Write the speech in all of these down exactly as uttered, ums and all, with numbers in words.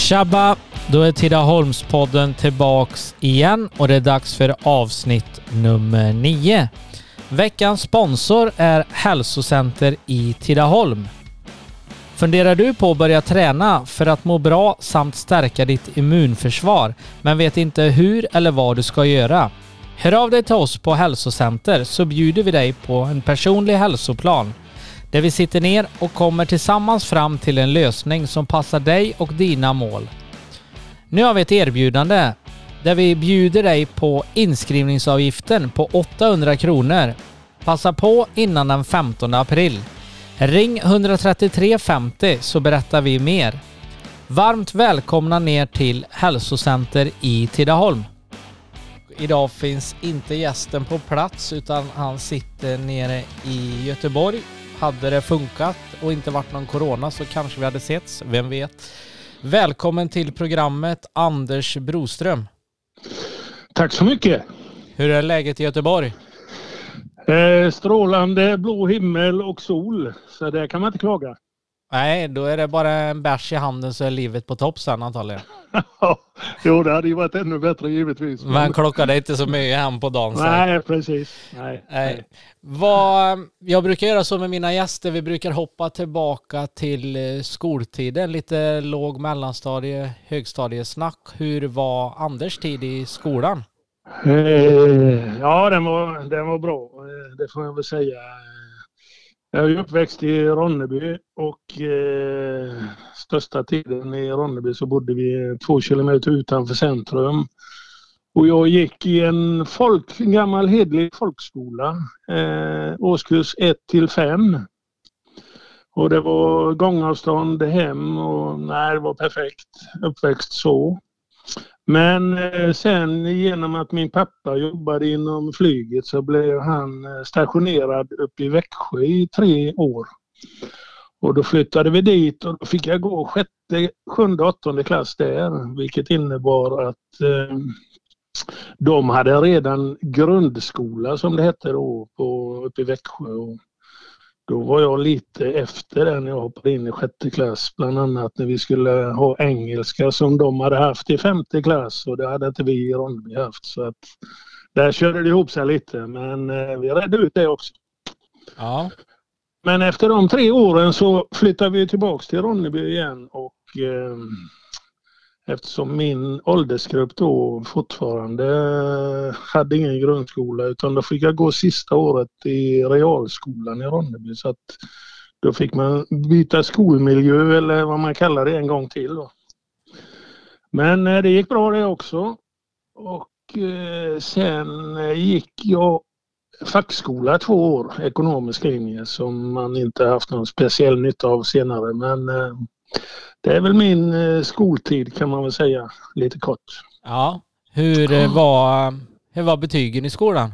Tjabba, då är Tidaholmspodden tillbaks igen och det är dags för avsnitt nummer nio. Veckans sponsor är Hälsocenter i Tidaholm. Funderar du på att börja träna för att må bra samt stärka ditt immunförsvar men vet inte hur eller vad du ska göra? Hör av dig till oss på Hälsocenter så bjuder vi dig på en personlig hälsoplan där vi sitter ner och kommer tillsammans fram till en lösning som passar dig och dina mål. Nu har vi ett erbjudande där vi bjuder dig på inskrivningsavgiften på åttahundra kronor. Passa på innan den femtonde april. Ring ett tre tre femtio så berättar vi mer. Varmt välkomna ner till Hälsocenter i Tidaholm. Idag finns inte gästen på plats utan han sitter nere i Göteborg. Hade det funkat och inte varit någon corona så kanske vi hade setts, vem vet. Välkommen till programmet Anders Broström. Tack så mycket. Hur är läget i Göteborg? Eh, strålande blå himmel och sol, så det kan man inte klaga. Nej, då är det bara en bärs i handen så är livet på topp sen antagligen. Jo, det hade ju varit ännu bättre givetvis. Men, men klockan är inte så mycket hem på dagen. Nej, precis. Nej, nej. Nej. Vad, jag brukar göra så med mina gäster. Vi brukar hoppa tillbaka till skoltiden. Lite låg mellanstadie, högstadiesnack. Hur var Anders tid i skolan? Eh, ja, den var, den var bra. Det får jag väl säga. Jag är ju uppväxt i Ronneby och eh, största tiden i Ronneby så bodde vi två kilometer utanför centrum. Och jag gick i en, folk, en gammal hedlig folkskola, eh, årskurs ett till fem. Och det var gångavstånd hem och nej, det var perfekt uppväxt så. Men eh, sen genom att min pappa jobbade inom flyget så blev han stationerad uppe i Växjö i tre år. Och då flyttade vi dit och då fick jag gå sjätte, sjunde, åttonde klass där. Vilket innebar att eh, de hade redan grundskola som det hette då på, uppe i Växjö. Och då var jag lite efter den när jag hoppade in i sjätte klass. Bland annat när vi skulle ha engelska som de hade haft i femte klass. Och det hade inte vi i Ronneby haft. Så att där körde det ihop sig lite. Men eh, vi redde ut det också. Ja. Men efter de tre åren så flyttade vi tillbaka till Ronneby igen. Och eh, eftersom min åldersgrupp då fortfarande hade ingen grundskola utan då fick jag gå sista året i realskolan i Ronneby. Så att då fick man byta skolmiljö eller vad man kallar det en gång till då. Men det gick bra det också. Och eh, sen gick jag fackskola två år, ekonomisk linje som man inte haft någon speciell nytta av senare. Men eh, det är väl min eh, skoltid kan man väl säga, lite kort. Ja, hur eh, var, hur var betygen i skolan?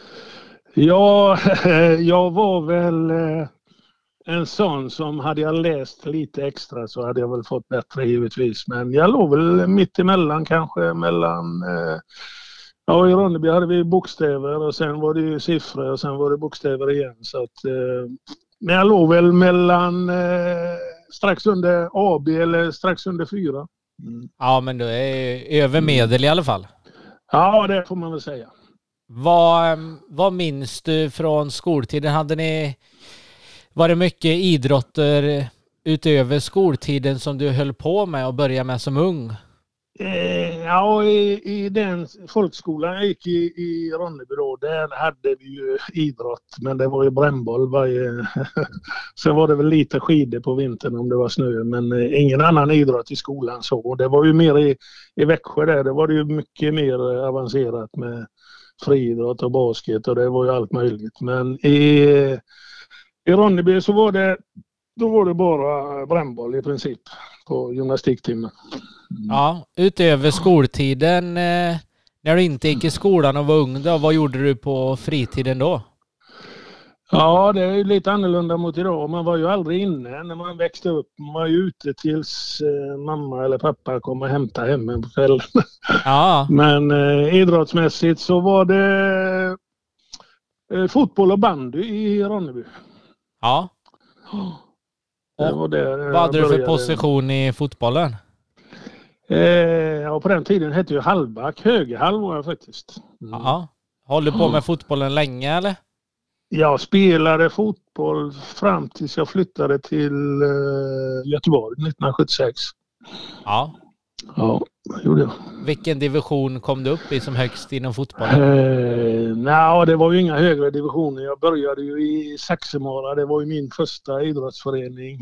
Ja, jag var väl eh, en sån som hade jag läst lite extra så hade jag väl fått bättre givetvis. Men jag låg väl mitt emellan kanske mellan... Eh, ja, i Ronneby hade vi bokstäver och sen var det ju siffror och sen var det bokstäver igen. Så att, eh, men jag låg väl mellan... Eh, strax under A B eller strax under fyra. Mm. Ja, men du är över medel i alla fall. Ja, det får man väl säga. Vad, vad minns du från skoltiden? Hade ni, var det mycket idrotter utöver skoltiden som du höll på med och började med som ung? Eh, ja, i, i den folkskolan jag gick i, i Ronneby då, där hade vi ju idrott, men det var ju brännboll varje... Sen var det väl lite skidor på vintern om det var snö, men eh, ingen annan idrott i skolan så. Och det var ju mer i, i Växjö där, det var det ju mycket mer avancerat med friidrott och basket och det var ju allt möjligt. Men i, i Ronneby så var det, då var det bara brännboll i princip på gymnastiktimmen. Mm. Ja, utöver skoltiden, eh, när du inte gick i skolan och var ung då, vad gjorde du på fritiden då? Ja, det är ju lite annorlunda mot idag. Man var ju aldrig inne när man växte upp. Man var ju ute tills eh, mamma eller pappa kom och hämtade hemma på kvällen. Ja. Men eh, idrottsmässigt så var det eh, fotboll och bandy i Ronneby. Ja. Det var det vad hade du för position i fotbollen? Eh, ja, på den tiden hette ju halvback. Högerhalv var jag faktiskt. Mm. Ja. Håller du på med fotbollen länge eller? Jag spelade fotboll fram tills jag flyttade till eh, Göteborg nittonhundrasjuttiosex. Ja. Ja, det gjorde jag. Vilken division kom du upp i som högst inom fotbollen? Eh, nej, det var ju inga högre divisioner. Jag började ju i Saxemara. Det var ju min första idrottsförening.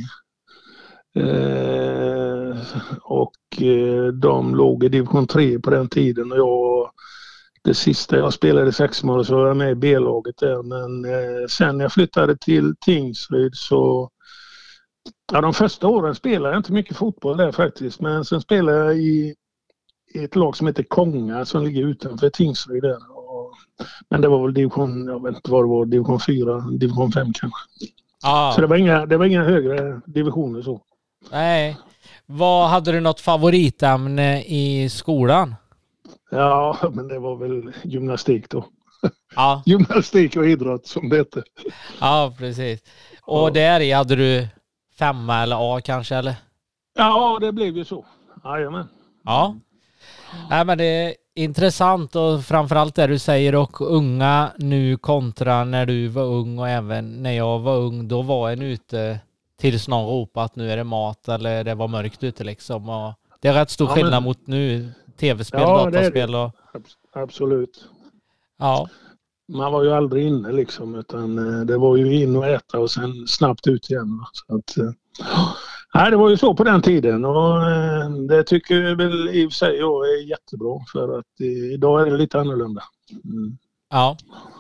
Eh, och eh, de låg i division tre på den tiden. Och jag, det sista jag spelade i Saxemara så var jag med i B-laget där. Men eh, sen när jag flyttade till Tingsryd så... Ja, de första åren spelade jag inte mycket fotboll där faktiskt. Men sen spelade jag i i ett lag som heter Konga som ligger utanför Tingsryd där. Och, men det var väl division, jag vet inte vad det var, division fyra, division fem kanske. Ah. Så det var, inga, det var inga högre divisioner så. Nej. Vad, hade du något favoritämne i skolan? Ja, men det var väl gymnastik då. Ja. Gymnastik och idrott som det heter. Ja, precis. Och ja. Där i hade du femma eller A kanske eller? Ja, det blev ju så. Jajamän. Ja. Nej, men det är intressant och framförallt det du säger och unga nu kontra när du var ung och även när jag var ung, då var en ute tills någon ropade att nu är det mat eller det var mörkt ute liksom. Och det är rätt stor ja, skillnad men... mot nu, tv-spel, ja, dataspel och... Absolut. Ja. Man var ju aldrig inne liksom utan det var ju in och äta och sen snabbt ut igen. Så att... Nej, det var ju så på den tiden och eh, det tycker jag väl i och för sig jag är jättebra för att eh, idag är det lite annorlunda. Mm. Ja.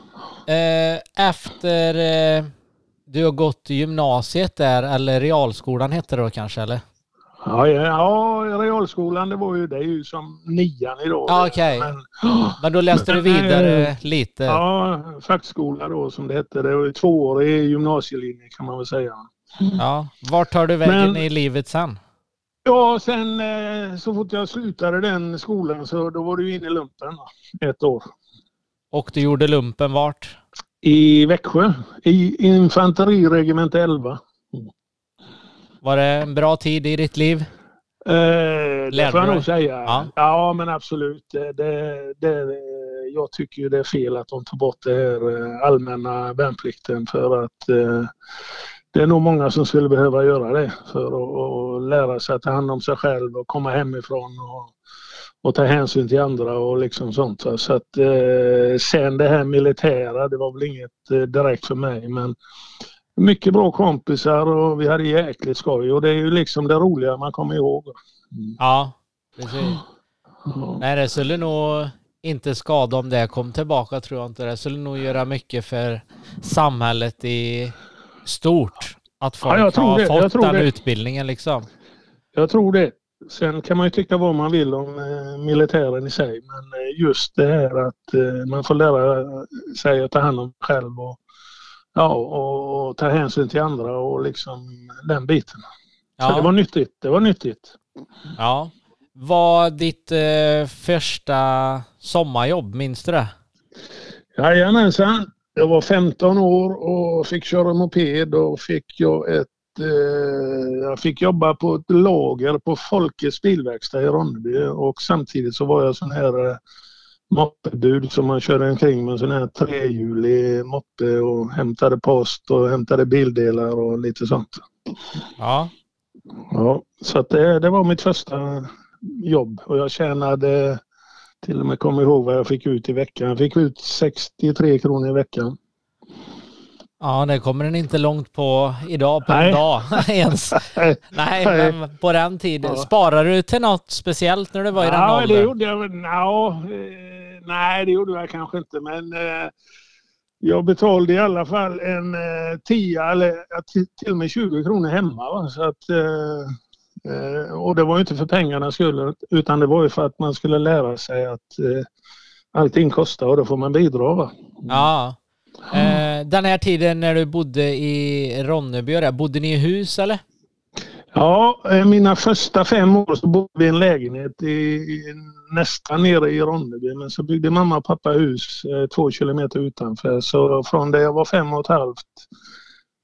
Eh, efter eh, du har gått i gymnasiet där eller realskolan heter det då kanske eller? Ja, ja, ja, realskolan det var ju det är ju som nian idag. Ja, okej. Okay. Men, men då läste men, du vidare äh, lite? Ja, fackskola då som det hette. Det var ju tvåårig gymnasielinje kan man väl säga. Ja, vart tar du vägen men, i livet sen? Ja, sen eh, så fort jag slutade den skolan så då var du inne i lumpen ett år. Och du gjorde lumpen vart? I Växjö, i infanteriregement elva. Mm. Var det en bra tid i ditt liv? Eh, det får jag nog säga. Ja. ja, men absolut. Det, det, det, jag tycker ju det är fel att de tar bort det här allmänna värnplikten för att eh, det är nog många som skulle behöva göra det för att, att lära sig att ta hand om sig själv och komma hemifrån och, och ta hänsyn till andra och liksom sånt. Så att eh, sen det här militära, det var väl inget eh, direkt för mig men mycket bra kompisar och vi hade jäkligt skoj och det är ju liksom det roliga man kommer ihåg. Mm. Ja, precis. Mm. Nej, det skulle nog inte skada om det kom tillbaka tror jag inte. Det skulle nog göra mycket för samhället i stort. Att folk ja, har det. fått den det. utbildningen liksom. Jag tror det. Sen kan man ju tycka vad man vill om eh, militären i sig. Men eh, just det här att eh, man får lära sig att ta hand om sig själv och, ja, och, och ta hänsyn till andra och liksom den biten. Ja. Så det var nyttigt. Det var nyttigt. Ja. Var ditt eh, första sommarjobb, minns du det? Jajamensan. Jag var femton år och fick köra moped och fick jag ett eh, jag fick jobba på ett lager på Folkets bilverkstad i Ronneby och samtidigt så var jag sån här eh, moppebud som man körde omkring med en sån här trehjulig moppe och hämtade post och hämtade bildelar och lite sånt. Ja. Ja, så att det, det var mitt första jobb och jag tjänade till och med kommer ihåg vad jag fick ut i veckan. Jag fick ut sextiotre kronor i veckan. Ja, det kommer den inte långt på idag på Nej. en dag ens. Nej, Nej, men på den tiden. Ja. Sparade du till något speciellt när du var i den ja, åldern? Det gjorde jag. Ja, nej, det gjorde jag kanske inte. Men eh, jag betalade i alla fall en eh, tia eller till, till och med tjugo kronor hemma. Va? Så att... Eh, och det var ju inte för pengarna skulle utan det var ju för att man skulle lära sig att eh, allting kostar och då får man bidra. Va? Ja. Eh, den här tiden när du bodde i Ronneby, där, bodde ni i hus eller? Ja, mina första fem år så bodde vi i en lägenhet i, i, nästan nere i Ronneby men så byggde mamma och pappa hus eh, två kilometer utanför så från det jag var fem och ett halvt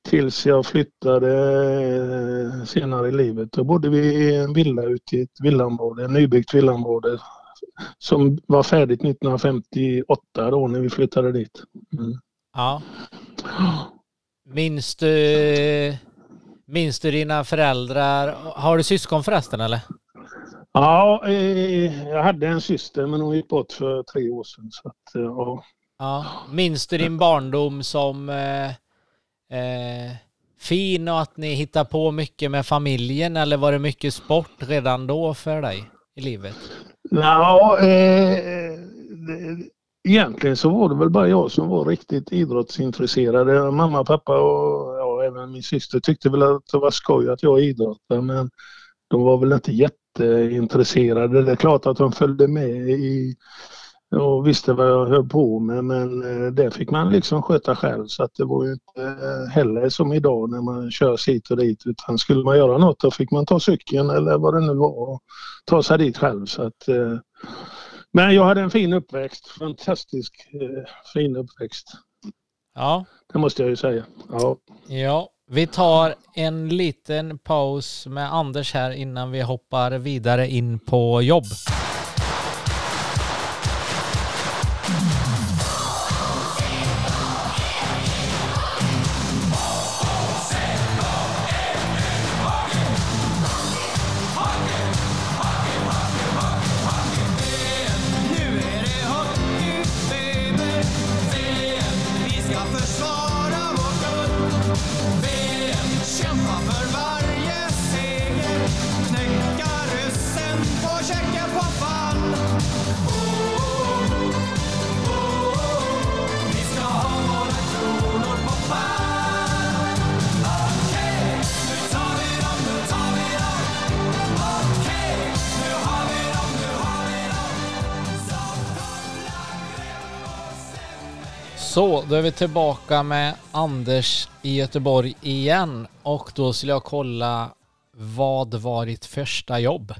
tills jag flyttade eh, senare i livet. Då bodde vi i en villa ute i ett villaområde, en nybyggt villaområde som var färdigt nittonhundrafemtioåtta då när vi flyttade dit. Mm. Ja. Minns du, minns du dina föräldrar? Har du syskon förresten eller? Ja, eh, jag hade en syster men hon gick bort för tre år sedan. Så att, eh, ja. Ja. Minns du din barndom som eh, eh, fin och att ni hittar på mycket med familjen, eller var det mycket sport redan då för dig i livet? Ja, eh, det, egentligen så var det väl bara jag som var riktigt idrottsintresserad. Mamma, pappa och ja, även min syster tyckte väl att det var skoj att jag idrottade, men de var väl inte jätteintresserade. Det är klart att de följde med i och visste vad jag höll på med, men det fick man liksom sköta själv, så att det var ju inte heller som idag när man kör hit och dit, utan skulle man göra något då fick man ta cykeln eller vad det nu var och ta sig dit själv. Så att, men jag hade en fin uppväxt, fantastisk fin uppväxt. Ja. Det måste jag ju säga. Ja. Ja, vi tar en liten paus med Anders här innan vi hoppar vidare in på jobb. Så, då är vi tillbaka med Anders i Göteborg igen, och då skulle jag kolla, vad var ditt första jobb?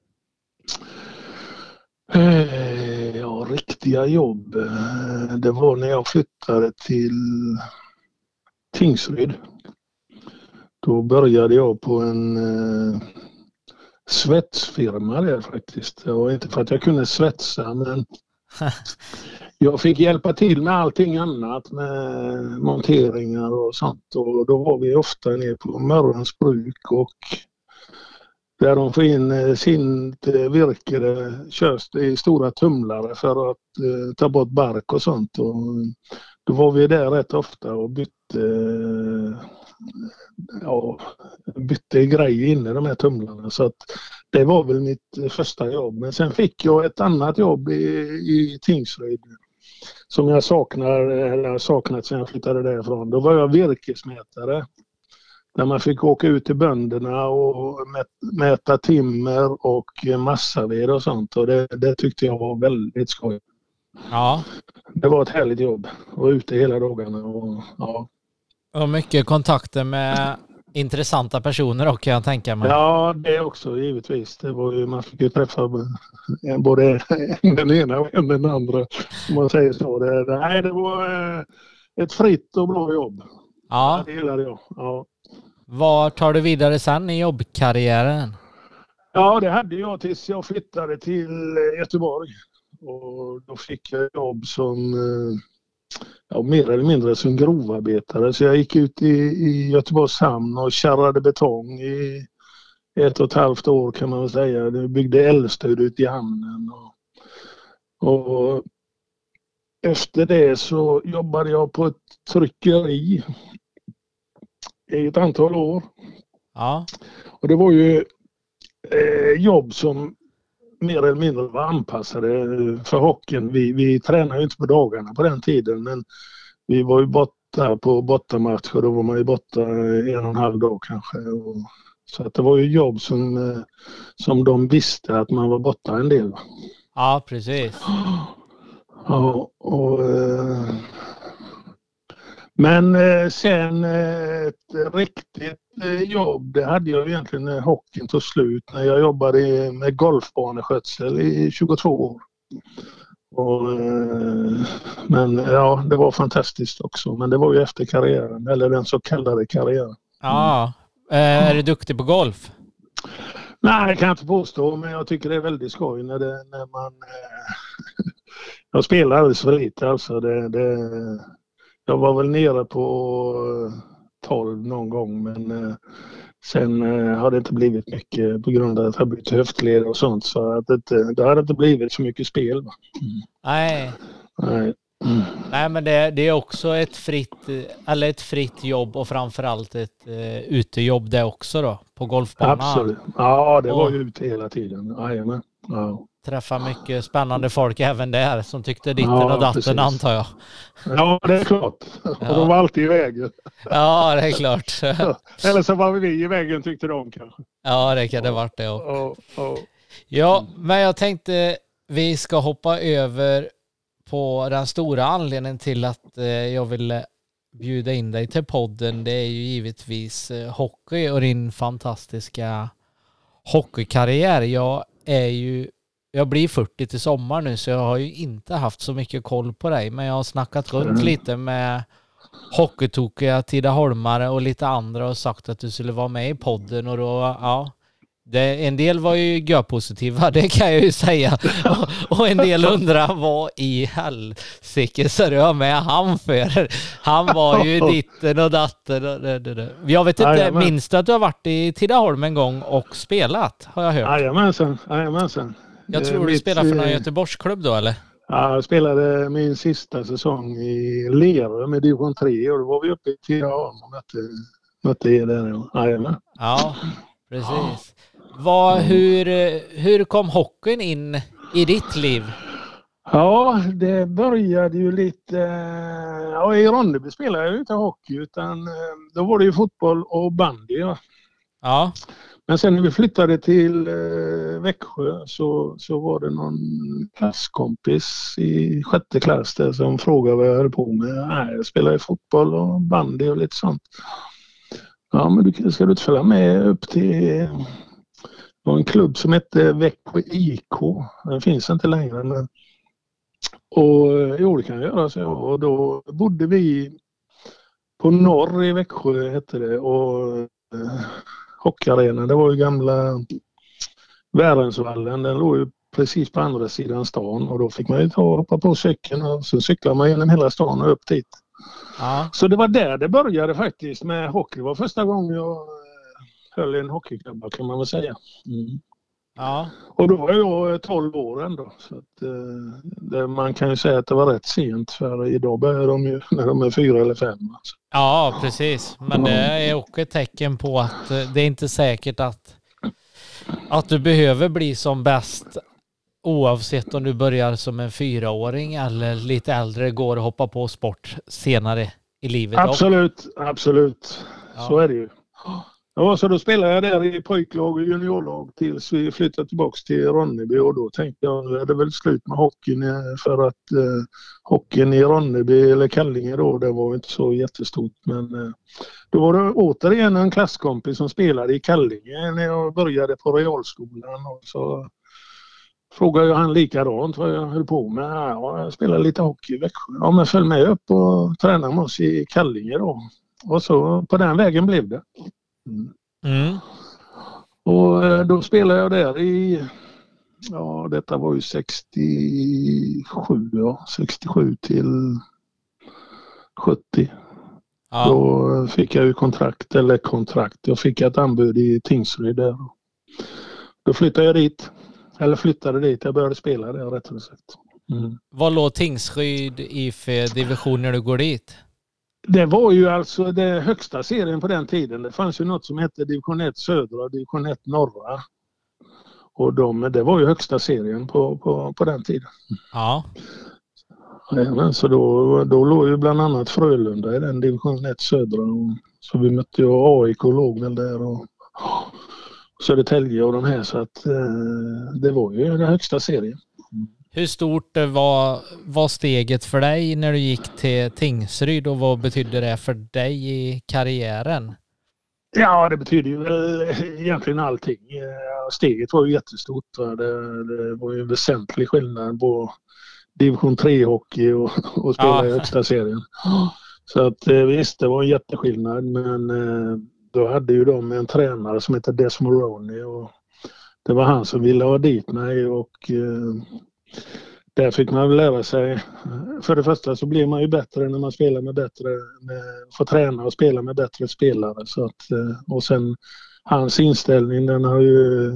Eh, ja, riktiga jobb. Det var när jag flyttade till Tingsryd. Då började jag på en eh, svetsfirma där faktiskt. Det var inte för att jag kunde svetsa, men jag fick hjälpa till med allting annat, med monteringar och sånt. Och då var vi ofta nere på Mörrens bruk, och där de får in sin virke, det körs det i stora tumlare för att eh, ta bort bark och sånt. Och då var vi där rätt ofta och bytte, eh, ja, bytte grejer in i de här tumlarna. Så att det var väl mitt första jobb. Men sen fick jag ett annat jobb i, i Tingsryd som jag saknar, eller saknat sen jag flyttade därifrån. Då var jag virkesmätare. Där man fick åka ut till bönderna och mäta timmer och massaved och sånt. Och det, det tyckte jag var väldigt skoj. Ja. Det var ett härligt jobb. Jag var ute hela dagarna. Och, ja. Och mycket kontakter med intressanta personer också, kan jag tänka mig. Ja, det också givetvis. Det var ju, man fick ju träffa både den ena och den andra, om man säger så. Det, nej, det var ett fritt och bra jobb. Ja. Det gillade jag. Ja. Vad tar du vidare sen i jobbkarriären? Ja, det hade jag tills jag flyttade till Göteborg. Och då fick jag jobb som, ja, mer eller mindre som grovarbetare. Så jag gick ut i, i Göteborgs hamn och kärrade betong i ett och ett halvt år, kan man väl säga. Jag byggde älvstöd ut i hamnen. Och, och efter det så jobbade jag på ett tryckeri i ett antal år. Ja. Och det var ju eh, jobb som mer eller mindre var anpassade för hockeyn. Vi, vi tränade ju inte på dagarna på den tiden, men vi var ju borta på bortamatcher. Då var man ju borta en och en halv dag kanske. Och, så att det var ju jobb som, eh, som de visste att man var borta en del. Ja, precis. Ja, och... Eh, Men eh, sen eh, ett riktigt eh, jobb, det hade jag egentligen när hockeyn tog slut, när jag jobbade med golfbaneskötsel i tjugotvå år. Och, eh, men ja, det var fantastiskt också. Men det var ju efter karriären, eller den så kallade karriären. Ja. Eh, är du duktig på golf? Nej, det kan jag inte påstå, men jag tycker det är väldigt skoj när, det, när man... Eh, jag spelar alldeles för lite alltså. Det, det, jag var väl nere på tolv någon gång, men eh, sen eh, har det inte blivit mycket på grund av att jag bytt höftled och sånt. Så att det, det har inte blivit så mycket spel. Mm. Nej. Nej. Mm. Nej, men det, det är också ett fritt, eller ett fritt jobb och framförallt ett uh, utejobb det också då, på golfbanan. Absolut. Ja, det var och ju ute hela tiden. Jajamän. Ja. Träffa mycket spännande folk även där som tyckte ditten Ja, och datten precis. antar jag. Ja, det är klart. Ja. Och de var alltid i vägen. Ja, det är klart. Eller så var vi i vägen tyckte de kanske. Ja, det kan det varit det också. Ja, ja. Ja, men jag tänkte vi ska hoppa över på den stora anledningen till att eh, jag ville bjuda in dig till podden. Det är ju givetvis eh, hockey och din fantastiska hockeykarriär. Jag är ju, jag blir fyrtio till sommar nu, så jag har ju inte haft så mycket koll på dig, men jag har snackat runt Mm. lite med hockeytokiga Tidaholmare och lite andra och sagt att du skulle vara med i podden, och då, ja, det, en del var ju görpositiva, det kan jag ju säga. Och, och en del undrar vad i helsike så du har med han för. Han var ju ditten och datten. Och det, det, det. Jag vet inte, Jajamän. minns du att du har varit i Tidaholm en gång och spelat, har jag hört. Jajamensan, jajamensan. Jag tror Eh, du mitt, spelar för någon eh, Göteborgsklubb då, eller? Ja, jag spelade min sista säsong i Lerö med division tre, och då var vi uppe i Tidaholm och mötte, mötte er där. Jajamän. Ja, precis. Vad, hur, hur kom hockeyn in i ditt liv? Ja, det började ju lite... Ja, i Ronneby spelade jag ju inte hockey, utan eh, då var det ju fotboll och bandy. Ja. Ja, Men sen när vi flyttade till eh, Växjö så, så var det någon klasskompis i sjätte klass där som frågade vad jag höll på med. Nej, jag spelar i fotboll och bandy och lite sånt. Ja, men du, ska du inte följa med upp till det var en klubb som hette Växjö I K. Den finns inte längre. Men... Och jo, det kan jag göra. Så, och då bodde vi på norr i Växjö, hette det. Och eh, hockeyarenan, det var ju gamla Värensvallen. Den låg ju precis på andra sidan stan. Och då fick man ju ta och hoppa på cykeln och så cyklar man genom hela stan och upp dit. ja. Så det var där det började faktiskt med hockey. Det var första gången jag höll en hockeyklubba, kan man väl säga. Mm. Ja. Och då var jag tolv år ändå. Så att, eh, det, man kan ju säga att det var rätt sent, för idag börjar de ju när de är fyra eller fem. Alltså. Ja, precis. Men det är också ett tecken på att eh, det är inte säkert att, att du behöver bli som bäst oavsett om du börjar som en fyraåring eller lite äldre, går och hoppa på sport senare i livet. Absolut, absolut. Ja. Så är det ju. Ja, så då spelade jag där i pojklag och juniorlag tills vi flyttade tillbaka till Ronneby, och då tänkte jag nu är det väl slut med hockeyn, för att eh, hockeyn i Ronneby eller Kallinge då, det var inte så jättestort, men eh, då var det återigen en klasskompis som spelade i Kallinge när jag började på realskolan, och så frågade jag han likadant vad jag höll på med. Ja, jag spelade lite hockey i Växjö. Ja, men följ med upp och träna med oss i Kallinge då. Och så på den vägen blev det. Mm. Mm. Och då spelade jag där i, ja detta var ju sextiosju, ja, sextiosju till sjuttio. Ja. Då fick jag ju kontrakt, eller kontrakt, jag fick ett anbud i Tingsryd där. Då flyttade jag dit, eller flyttade dit, jag började spela där rättare sagt. Mm. Vad låg Tingsryd i för division när du går dit? Det var ju alltså det högsta serien på den tiden. Det fanns ju något som hette division ett södra och division ett norra. Och de, det var ju högsta serien på, på, på den tiden. Ja. Ja, så då, då låg ju bland annat Frölunda i den division ett södra. Och, så vi mötte ju A I K låg väl där, och Södertälje och de här. Så att eh, det var ju den högsta serien. Hur stort var, var steget för dig när du gick till Tingsryd, och vad betydde det för dig i karriären? Ja, det betyder ju väl egentligen allting. Steget var ju jättestort. Det, det var ju en väsentlig skillnad på division tre-hockey och, och spela Ja. i högsta serien. Så att visst, det var en jätteskillnad, men då hade ju de en tränare som heter Des Moroney och det var han som ville ha dit mig och där fick man väl lära sig. För det första så blir man ju bättre när man spelar med bättre, med, får träna och spela med bättre spelare. Så att, och sen hans inställning, den har ju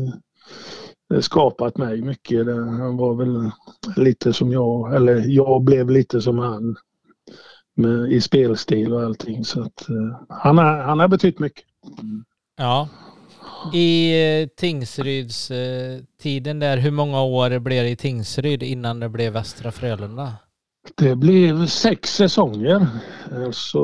skapat mig mycket. Han var väl lite som jag, eller jag blev lite som han med, i spelstil och allting. Så att, han, har, han har betytt mycket. Ja. I Tingsryds eh, tiden där, hur många år blev det i Tingsryd innan det blev Västra Frölunda? Det blev sex säsonger. Alltså,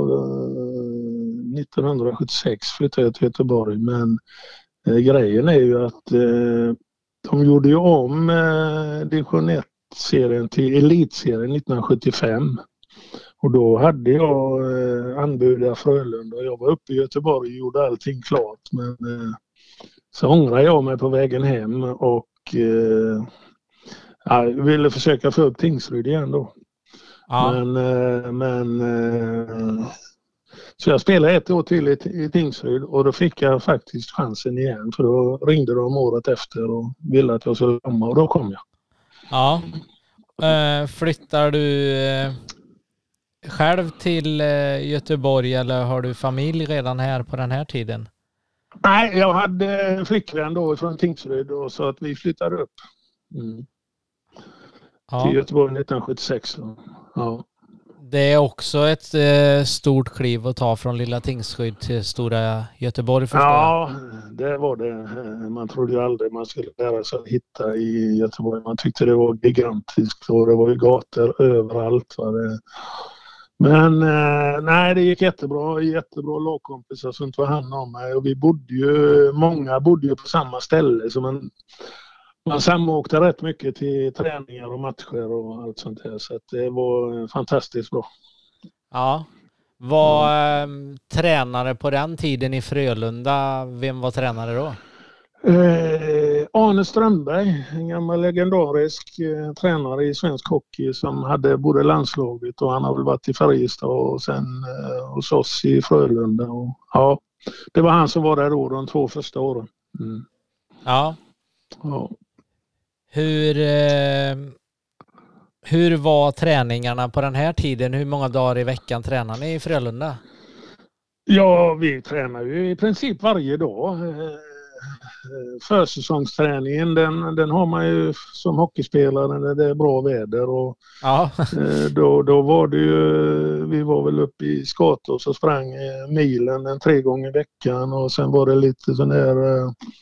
nittonhundrasjuttiosex flyttade jag till Göteborg, men eh, grejen är ju att eh, de gjorde ju om eh, division ett-serien till elitserien nittonhundrasjuttiofem. Och då hade jag eh, anbudat Frölunda och jag var uppe i Göteborg och gjorde allting klart. Men eh, så ångrade jag mig på vägen hem och eh, jag ville försöka få upp Tingsryd igen då. Ja. Men, eh, men eh, så jag spelade ett år till i, i Tingsryd och då fick jag faktiskt chansen igen, för då ringde de året efter och ville att jag skulle komma och då kom jag. Ja. Uh, flyttar du uh, själv till uh, Göteborg eller har du familj redan här på den här tiden? Nej, jag hade en flickvän då från Tingsryd och så att vi flyttade upp mm. ja. till Göteborg nittonhundrasjuttiosex. Ja. Det är också ett eh, stort kliv att ta från lilla Tingsryd till stora Göteborg, förstår ja, jag. Det var det. Man trodde ju aldrig man skulle lära sig att hitta i Göteborg. Man tyckte det var gigantiskt och det var ju gator överallt. Va? Det... Men eh, nej, det gick jättebra. Jättebra lagkompisar som tog hand om mig och vi bodde ju, många bodde ju på samma ställe så man Man samåkte rätt mycket till träningar och matcher och allt sånt här. Så att det var fantastiskt bra. Ja. Var eh, tränare på den tiden i Frölunda, vem var tränare då? Eh, Arne Strömberg, en gammal legendarisk eh, tränare i svensk hockey som hade både landslaget och han har väl varit i Färjestad och sen eh, hos oss i Frölunda. Och, ja, det var han som var där då de två första åren. Mm. Ja. Ja. Hur, eh, hur var träningarna på den här tiden? Hur många dagar i veckan tränar ni i Frölunda? Ja, vi tränar ju i princip varje dag. Försäsongsträningen, den, den har man ju som hockeyspelare när det är bra väder. Och ja. då, då var det ju, vi var väl uppe i Skatås och sprang milen en tre gånger i veckan och sen var det lite sån där...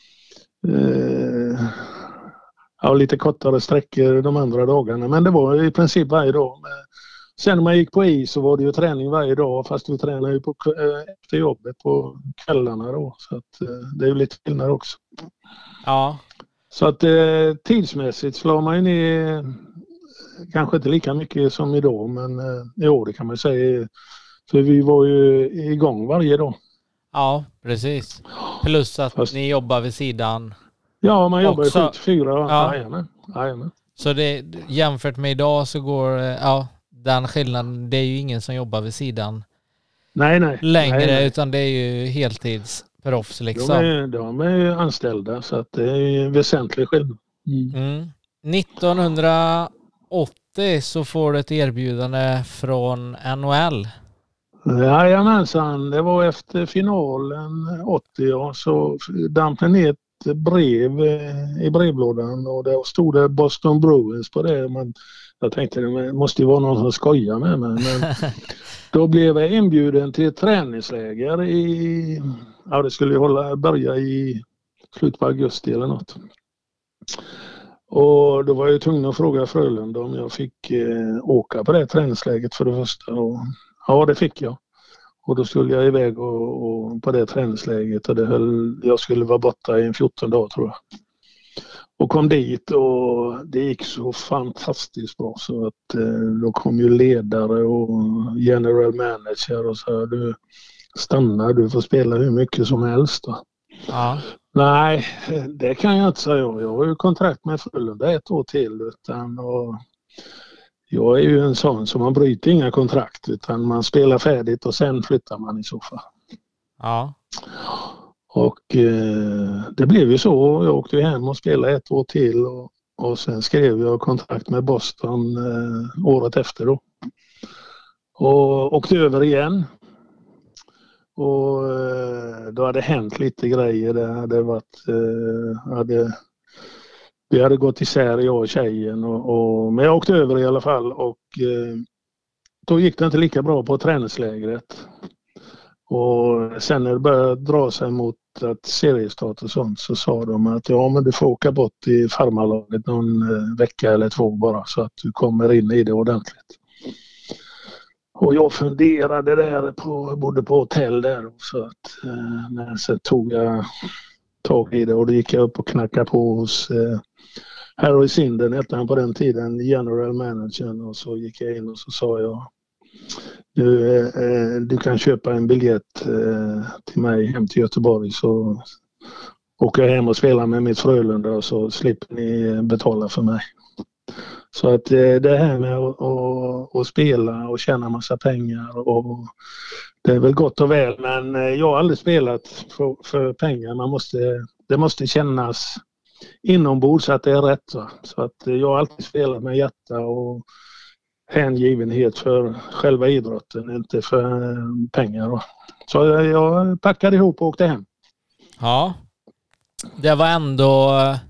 Eh, Ja, lite kortare sträckor de andra dagarna. Men det var i princip varje dag. Sen när man gick på is så var det ju träning varje dag. Fast vi tränade ju på, efter jobbet på kvällarna då. Så att, det är ju lite skillnad också. Ja. Så att eh, tidsmässigt slår man ju ner kanske inte lika mycket som idag. Men eh, jo, det kan man säga. För vi var ju igång varje dag. Ja, precis. Plus att fast... ni jobbar vid sidan... Ja, man jobbar också, ju sjuttiofyra. Ja. Jajamän. Jajamän. Så det, jämfört med idag så går ja, den skillnaden, det är ju ingen som jobbar vid sidan nej, nej. längre nej, nej. utan det är ju heltidsproffs liksom. De är, de är ju anställda så att det är en väsentlig skillnad. Mm. Mm. nittonhundraåttio så får du ett erbjudande från N H L. Jajamensan, det var efter finalen åttio ja, så damp det ner ett brev i brevlådan och där stod det Boston Bruins på det. Men jag tänkte det måste ju vara någon som skojar med mig. Men då blev jag inbjuden till ett träningsläger i, ja det skulle ju hålla, börja i slutet på augusti eller något. Och då var jag tvungen att fråga Frölunda om jag fick eh, åka på det träningsläget för det första. Och, ja, det fick jag. Och då skulle jag iväg och, och på det träningsläget och det höll, jag skulle vara borta i en fjorton dagar tror jag. Och kom dit och det gick så fantastiskt bra så att eh, då kom ju ledare och general manager och sa du stannar, du får spela hur mycket som helst då. Ja. Nej, det kan jag inte säga. Jag har ju kontrakt med Frölunda ett år till utan och jag är ju en sån som man bryter inga kontrakt utan man spelar färdigt och sen flyttar man i så fall. Ja. Och eh, det blev ju så. Jag åkte hem och spelade ett år till och, och sen skrev jag kontrakt med Boston eh, året efter då. Och åkte över igen. Och eh, då hade hänt lite grejer. Det hade varit... Eh, hade, vi hade gått isär, jag och tjejen. Och, och, men jag åkte över i alla fall och eh, då gick det inte lika bra på träningslägret. Och sen när det började dra sig mot att seriestart och sånt så sa de att ja, men du får åka bort i farmarlaget någon eh, vecka eller två bara så att du kommer in i det ordentligt. Och jag funderade där på, bodde på hotell där så att eh, men sen tog jag tag i det och då gick jag upp och knackade på hos eh, Harry Sinden hette han på den tiden, general manager, och så gick jag in och så sa jag du, eh, du kan köpa en biljett eh, till mig hem till Göteborg så åker jag hem och spelar med mitt Frölunda och så slipper ni betala för mig. Så att eh, det här med att, att, att spela och tjäna massa pengar och det är väl gott och väl men jag har aldrig spelat för, för pengar. Man måste, det måste kännas inombords så att det är rätt. Va? Så att jag har alltid spelat med hjärta och hängivenhet för själva idrotten, inte för pengar. Va? Så jag, jag packade ihop och åkte hem. Ja, det var ändå...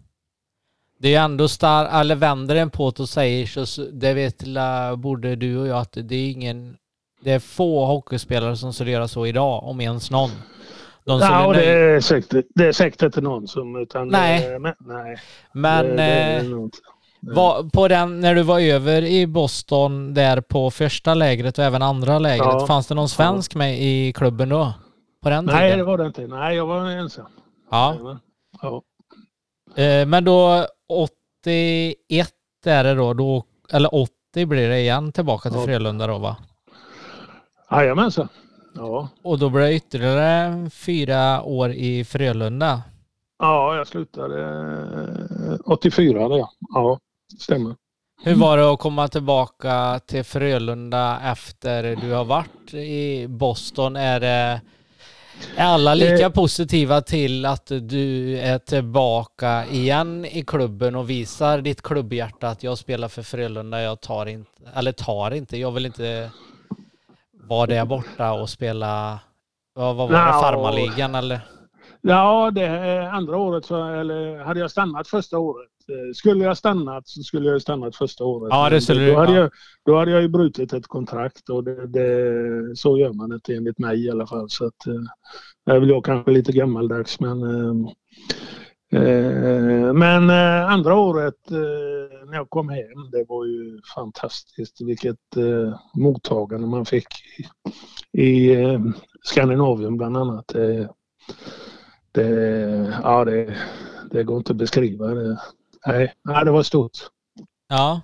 Det är ändå starkt, eller vänder en på och säger så det vet la, både du och jag att det är ingen, det är få hockeyspelare som skulle göra så idag, om ens någon. De ja, och det är säkert, det är säkert inte någon som utan nej. Eh, men, nej. Men det, det är eh, var, på den, när du var över i Boston där på första lägret och även andra lägret, ja. Fanns det någon svensk ja. med i klubben då? På den nej, tiden? det var det inte. Nej, jag var ensam. Ja. ja. Eh, men då åttioett är det då, då, eller åttio blir det igen tillbaka till ja. Frölunda då va? Jajamensan. Ja. Och då blir det ytterligare fyra år i Frölunda. Ja, jag slutade åttiofyra där. Ja, stämmer. Hur var det att komma tillbaka till Frölunda efter du har varit i Boston? Är det Är alla lika positiva till att du är tillbaka igen i klubben och visar ditt klubbhjärta att jag spelar för Frölunda, jag tar inte, eller tar inte, jag vill inte vara där borta och spela, vad var det, no. farmarligan eller? Ja, det andra året så, eller hade jag stannat första året. Skulle jag stannat så skulle jag stannat första året. Ja, det skulle då, hade ja. jag, då hade jag ju brutit ett kontrakt och det, det, så gör man inte enligt mig i alla fall. Så att, eh, är väl jag kanske lite gammaldags men eh, eh, men eh, andra året eh, när jag kom hem, det var ju fantastiskt vilket eh, mottagande man fick i, i eh, Skandinavien bland annat. Eh, det, ja, det, det går inte att beskriva det. Nej, nej, det var stort. Ja.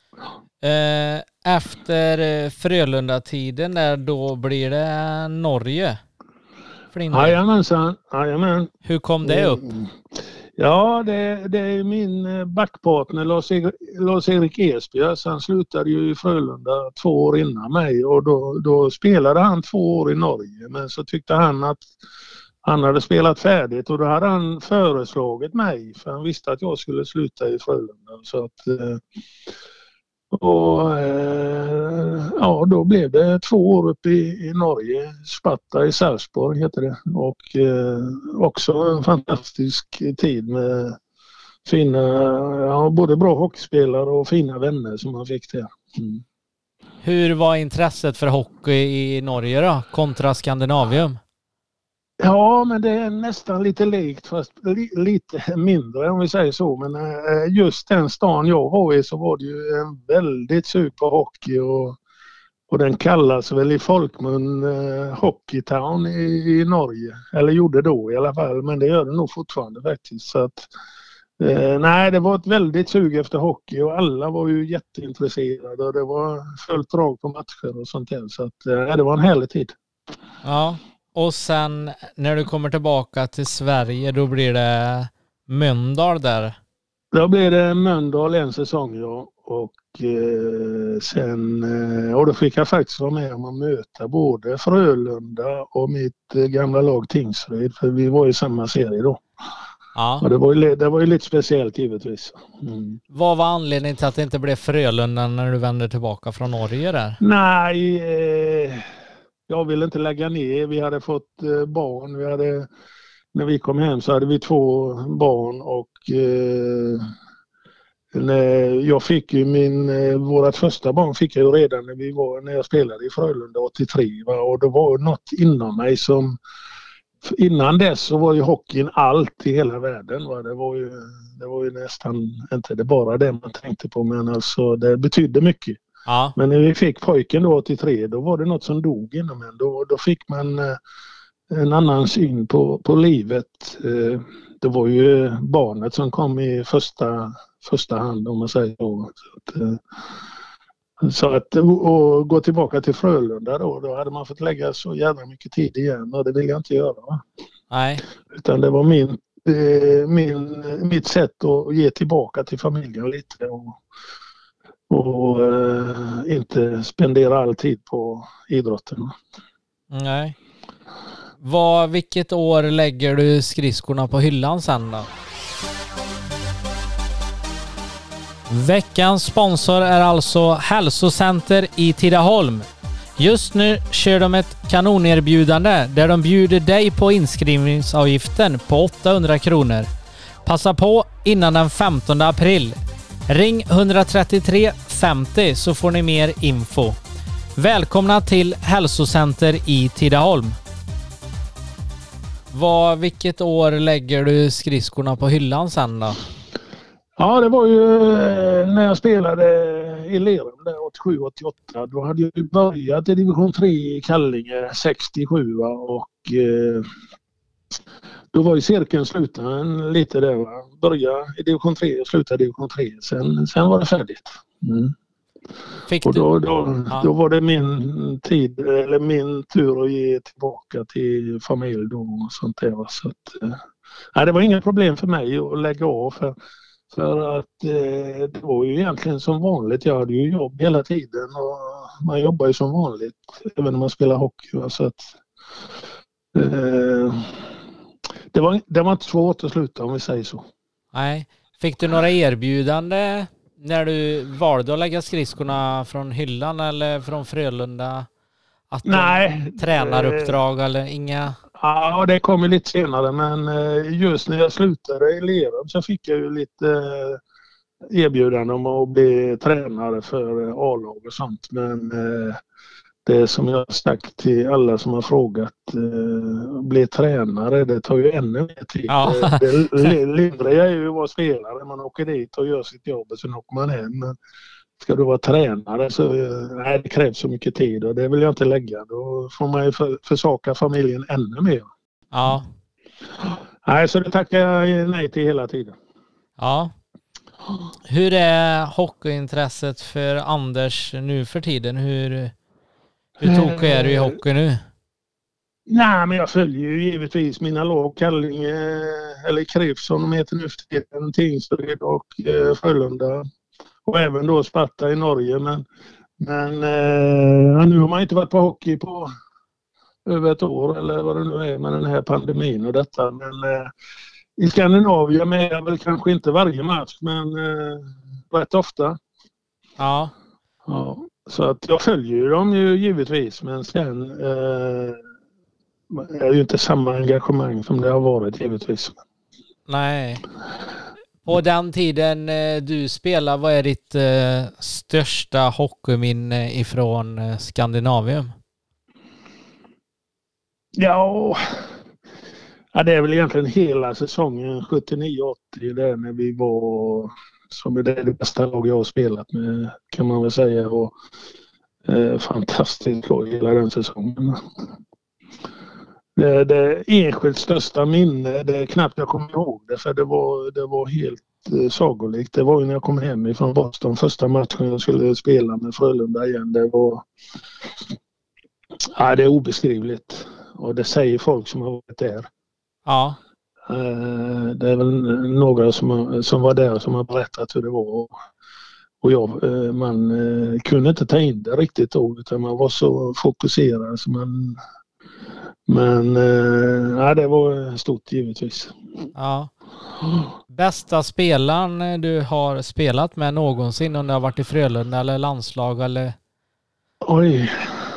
Eh, efter Frölunda-tiden där då blir det Norge. Jajamensan, jajamän. Hur kom det upp? Ja, det, det är min backpartner Lars-Erik, Lars-Erik Esbjörns. Han slutade ju i Frölunda två år innan mig och då, då spelade han två år i Norge. Men så tyckte han att han hade spelat färdigt och då hade han föreslagit mig för han visste att jag skulle sluta i Frölunda. Så att, och, ja, då blev det två år uppe i, i Norge. Sparta i Sarpsborg heter det. Och eh, också en fantastisk tid med fina, ja, både bra hockeyspelare och fina vänner som man fick där. Mm. Hur var intresset för hockey i Norge då kontra Skandinavium? Ja, men det är nästan lite likt fast li, lite mindre om vi säger så. Men eh, just den stan jag var i så var det ju en väldigt sug på hockey och, och den kallas väl i folkmun eh, Hockeytown i, i Norge. Eller gjorde då i alla fall, men det gör det nog fortfarande faktiskt. Så att, eh, nej, det var ett väldigt sug efter hockey och alla var ju jätteintresserade och det var fullt drag på matcher och sånt där. Så att, eh, det var en härlig tid. Ja. Och sen när du kommer tillbaka till Sverige då blir det Mölndal där. Då blir det Mölndal en säsong ja. Och eh, sen eh, och då fick jag faktiskt vara med om att möta både Frölunda och mitt eh, gamla lag Tingsryd, för vi var i samma serie då. Ja. Och det var ju, det var ju lite speciellt givetvis. Mm. Vad var anledningen till att det inte blev Frölunda när du vände tillbaka från Norge där? Nej, eh, jag ville inte lägga ner. Vi hade fått eh, barn. Vi hade, när vi kom hem så hade vi två barn och eh, när jag fick ju min, eh, vårat första barn fick jag ju redan när, vi var, när jag spelade i Frölunda åttiotre. Va? Och det var något inom mig som, innan dess så var ju hockeyn allt i hela världen. Va? Det, var ju, det var ju nästan inte det bara det man tänkte på, men alltså det betydde mycket. Ja. Men när vi fick pojken då åttiotre, då var det något som dog inom en. Då, då fick man eh, en annan syn på, på livet. Eh, det var ju barnet som kom i första, första hand, om man säger så. Så att, eh, så att och gå tillbaka till Frölunda då, då hade man fått lägga så jävla mycket tid igen, och det vill jag inte göra. Va? Nej. Utan det var min, eh, min, mitt sätt att ge tillbaka till familjen lite. Och, och eh, inte spendera all tid på idrotten. Nej. Vad, vilket år lägger du skridskorna på hyllan sen då? Veckans sponsor är alltså Hälsocenter i Tidaholm. Just nu kör de ett kanonerbjudande där de bjuder dig på inskrivningsavgiften på åttahundra kronor. Passa på innan den femtonde april. Ring ett tre tre femtio så får ni mer info. Välkomna till Hälsocenter i Tidaholm. Vad, vilket år lägger du skridskorna på hyllan sen då? Ja, det var ju när jag spelade i Lerum där åttiosju åttioåtta. Då hade jag börjat i division tre i Kallinge sextiosju, va? Och eh, då var ju cirkeln sluten lite där. Va? Börja i division tre och sluta i division tre. Sen, sen var det färdigt. Mm. Fick och då, du? då, Ja. då var det min tid, eller min tur att ge tillbaka till familj då och sånt där. Va? Så att, eh, nej, det var inga problem för mig att lägga av. För, för att eh, det var ju egentligen som vanligt. Jag hade ju jobb hela tiden och man jobbar ju som vanligt även när man spelar hockey. Va? Så att, eh, det, var, det var inte svårt att sluta, om vi säger så. Nej. Fick du några erbjudande när du valde att lägga skridskorna från hyllan eller från Frölunda? Att Nej. Tränaruppdrag eller inga? Ja, det kom ju lite senare, men just när jag slutade i Lerum så fick jag ju lite erbjudande om att bli tränare för A-lag och sånt. Men det som jag har sagt till alla som har frågat, bli tränare, det tar ju ännu mer tid. Ja. Det lindriga är ju att vara spelare. Man åker dit och gör sitt jobb och sen åker man hem. Men ska du vara tränare så nej, det krävs så mycket tid och det vill jag inte lägga. Då får man ju för, försaka familjen ännu mer. Ja. Nej, så det tackar jag nej till hela tiden. Ja. Hur är hockeyintresset för Anders nu för tiden? Hur, hur tokig är du i hockey nu? Nej, men jag följer ju givetvis mina lag, Kallinge, eller Krif som de heter nu för tiden, Tingsryd och eh, Frölunda. Och även då Sparta i Norge. Men, men eh, nu har man inte varit på hockey på över ett år eller vad det nu är med den här pandemin och detta. Men eh, i Skandinavien är jag väl kanske inte varje match, men eh, rätt ofta. Ja. Ja, så att jag följer ju dem ju givetvis, men sen eh, är ju inte samma engagemang som det har varit givetvis. Nej. På den tiden du spelar, vad är ditt eh, största hockeyminne ifrån eh, Skandinavien? Ja, ja, det är väl egentligen hela säsongen sjuttionio åttio där när vi var, som är det bästa lag jag har spelat med, kan man väl säga. Och, eh, fantastiskt lag hela den säsongen. Det, det enskilt största minne, det är knappt jag kommer ihåg det, för det var, det var helt eh, sagolikt. Det var ju när jag kom hem ifrån Boston, första matchen jag skulle spela med Frölunda igen. Det var, ja, det är obeskrivligt. Och det säger folk som har varit där. Ja. Eh, det är väl några som, har, som var där som har berättat hur det var. Och jag, eh, man eh, kunde inte ta in det riktigt då, utan man var så fokuserad. Så man, men eh, ja, det var stort givetvis. Ja. Bästa spelaren du har spelat med någonsin, om du har varit i Frölunda eller landslag eller? Oj.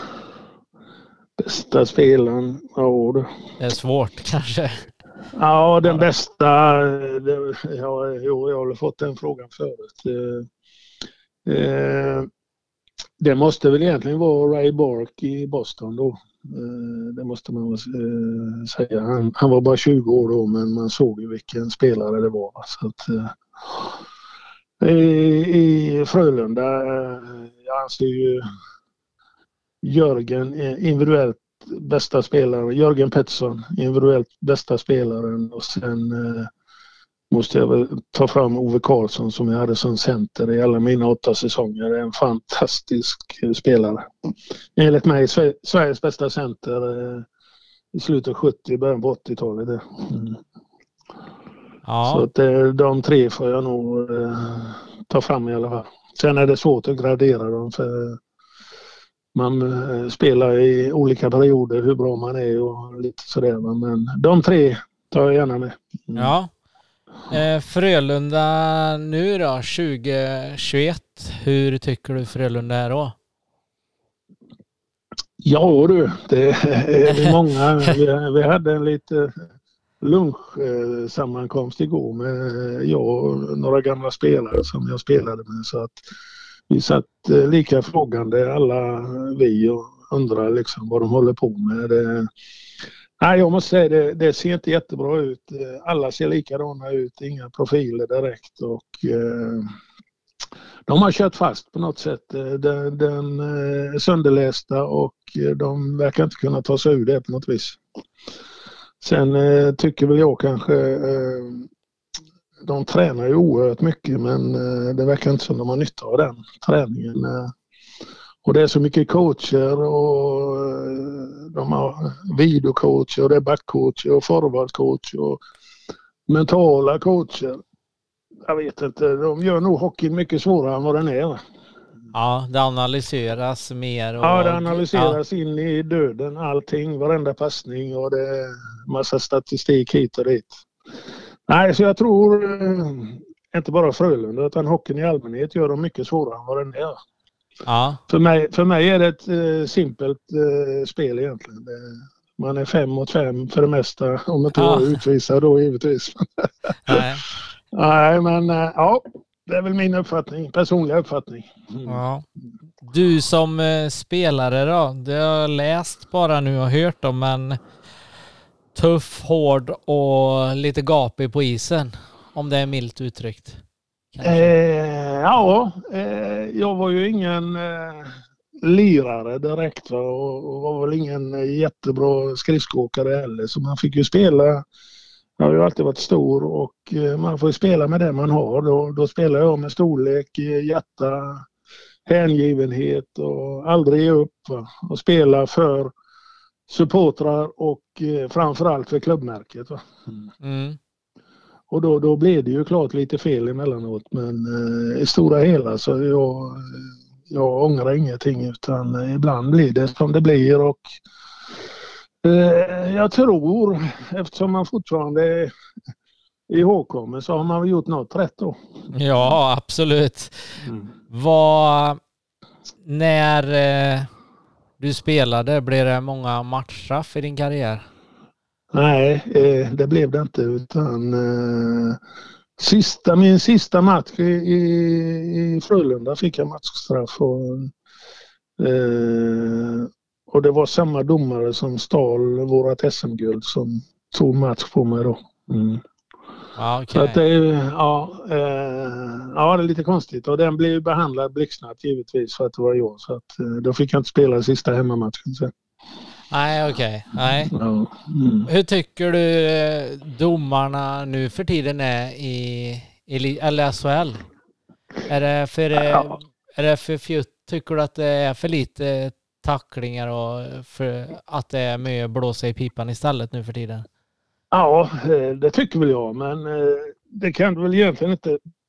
Bästa spelaren, ja det. Det är svårt kanske. Ja, den bästa, det, ja, jo, jag har fått den frågan förut. Eh, eh, det måste väl egentligen vara Ray Bork i Boston då. Eh, det måste man eh, säga. Han, han var bara tjugo år då, men man såg ju vilken spelare det var. Så att, eh, i, i Frölunda, eh, jag anser ju Jörgen eh, individuellt bästa spelaren, Jörgen Pettersson, individuellt bästa spelaren, och sen eh, måste jag väl ta fram Ove Karlsson som jag hade som center i alla mina åtta säsonger. En fantastisk eh, spelare. Enligt mig Sve- Sveriges bästa center eh, i slutet av sjuttio, början på åttiotalet. Mm. Ja. Så att, eh, de tre får jag nog eh, ta fram i alla fall. Sen är det svårt att gradera dem, för man eh, spelar i olika perioder hur bra man är och lite sådär. Men de tre tar jag gärna med. Mm. Ja. Eh, Frölunda nu då, tjugo tjugoett. Hur tycker du Frölunda är då? Ja du, det är många. Vi, vi hade en lite lunchsammankomst igår med jag och några gamla spelare som jag spelade med. Så att vi satt lika frågande alla vi och undrar liksom vad de håller på med. Det, nej, jag måste säga det, det ser inte jättebra ut. Alla ser likadana ut, inga profiler direkt, och eh, de har kört fast på något sätt. Den, den är sönderlästa och de verkar inte kunna ta sig ur det på något vis. Sen eh, tycker väl jag kanske eh, de tränar ju oerhört mycket, men eh, det verkar inte som de har nytta av den träningen. Eh, och det är så mycket coacher och eh, de har videocoacher och det är backcoacher och forwardcoacher och mentala coacher. Jag vet inte, de gör nog hockeyn mycket svårare än vad den är. Ja, det analyseras mer. Och, ja, det analyseras ja. in i döden, allting, varenda passning, och det är massa statistik hit och dit. Nej, så jag tror eh, inte bara Frölunda utan hockeyn i allmänhet gör dem mycket svårare än vad den är. Ja. För mig, för mig är det ett eh, simpelt eh, spel egentligen. Det, man är fem mot fem för det mesta, om inte Ja. jag är utvisad då givetvis. Nej. Nej, men eh, ja, det är väl min uppfattning, personliga uppfattning. Mm. Ja. Du som eh, spelare då, det har jag läst bara nu och hört om, men tuff, hård och lite gapig på isen, om det är milt uttryckt. Eh, ja, eh, jag var ju ingen eh, lirare direkt, va? Och, och var väl ingen jättebra skridskoåkare heller, så man fick ju spela. Jag har ju alltid varit stor och eh, man får ju spela med det man har. Då, då spelar jag med storlek, hjärta, hängivenhet och aldrig ge upp, va? Och spela för supportrar och eh, framförallt för klubbmärket, va? Mm. Mm. Och då, då blev det ju klart lite fel emellanåt, men eh, i stora hela så jag, jag ångrar ingenting, utan eh, ibland blir det som det blir, och eh, jag tror, eftersom man fortfarande är ihågkommen, så har man väl gjort något rätt då. Ja, absolut. Mm. Vad, när eh, du spelade, blev det många matchstraff i din karriär? Nej, eh, det blev det inte, utan eh, sista, min sista match i, i, i Frölunda fick jag matchstraff, och, eh, och det var samma domare som stal vårat S M-guld som tog match på mig då. Mm. Ja, okay. Så att det, ja, eh, ja, det är lite konstigt, och den blev behandlad blixtsnabbt givetvis för att det var jag, så att eh, då fick jag inte spela sista hemmamatchen sen. Nej, okej. Okay. Nej. Ja. Mm. Hur tycker du eh, domarna nu för tiden är i, i eller S H L? Är det för, Ja. är det för fjutt? Tycker du att det är för lite tacklingar och för att det är mycket blåsa i pipan istället nu för tiden? Ja, det tycker väl jag, men det kan du väl egentligen inte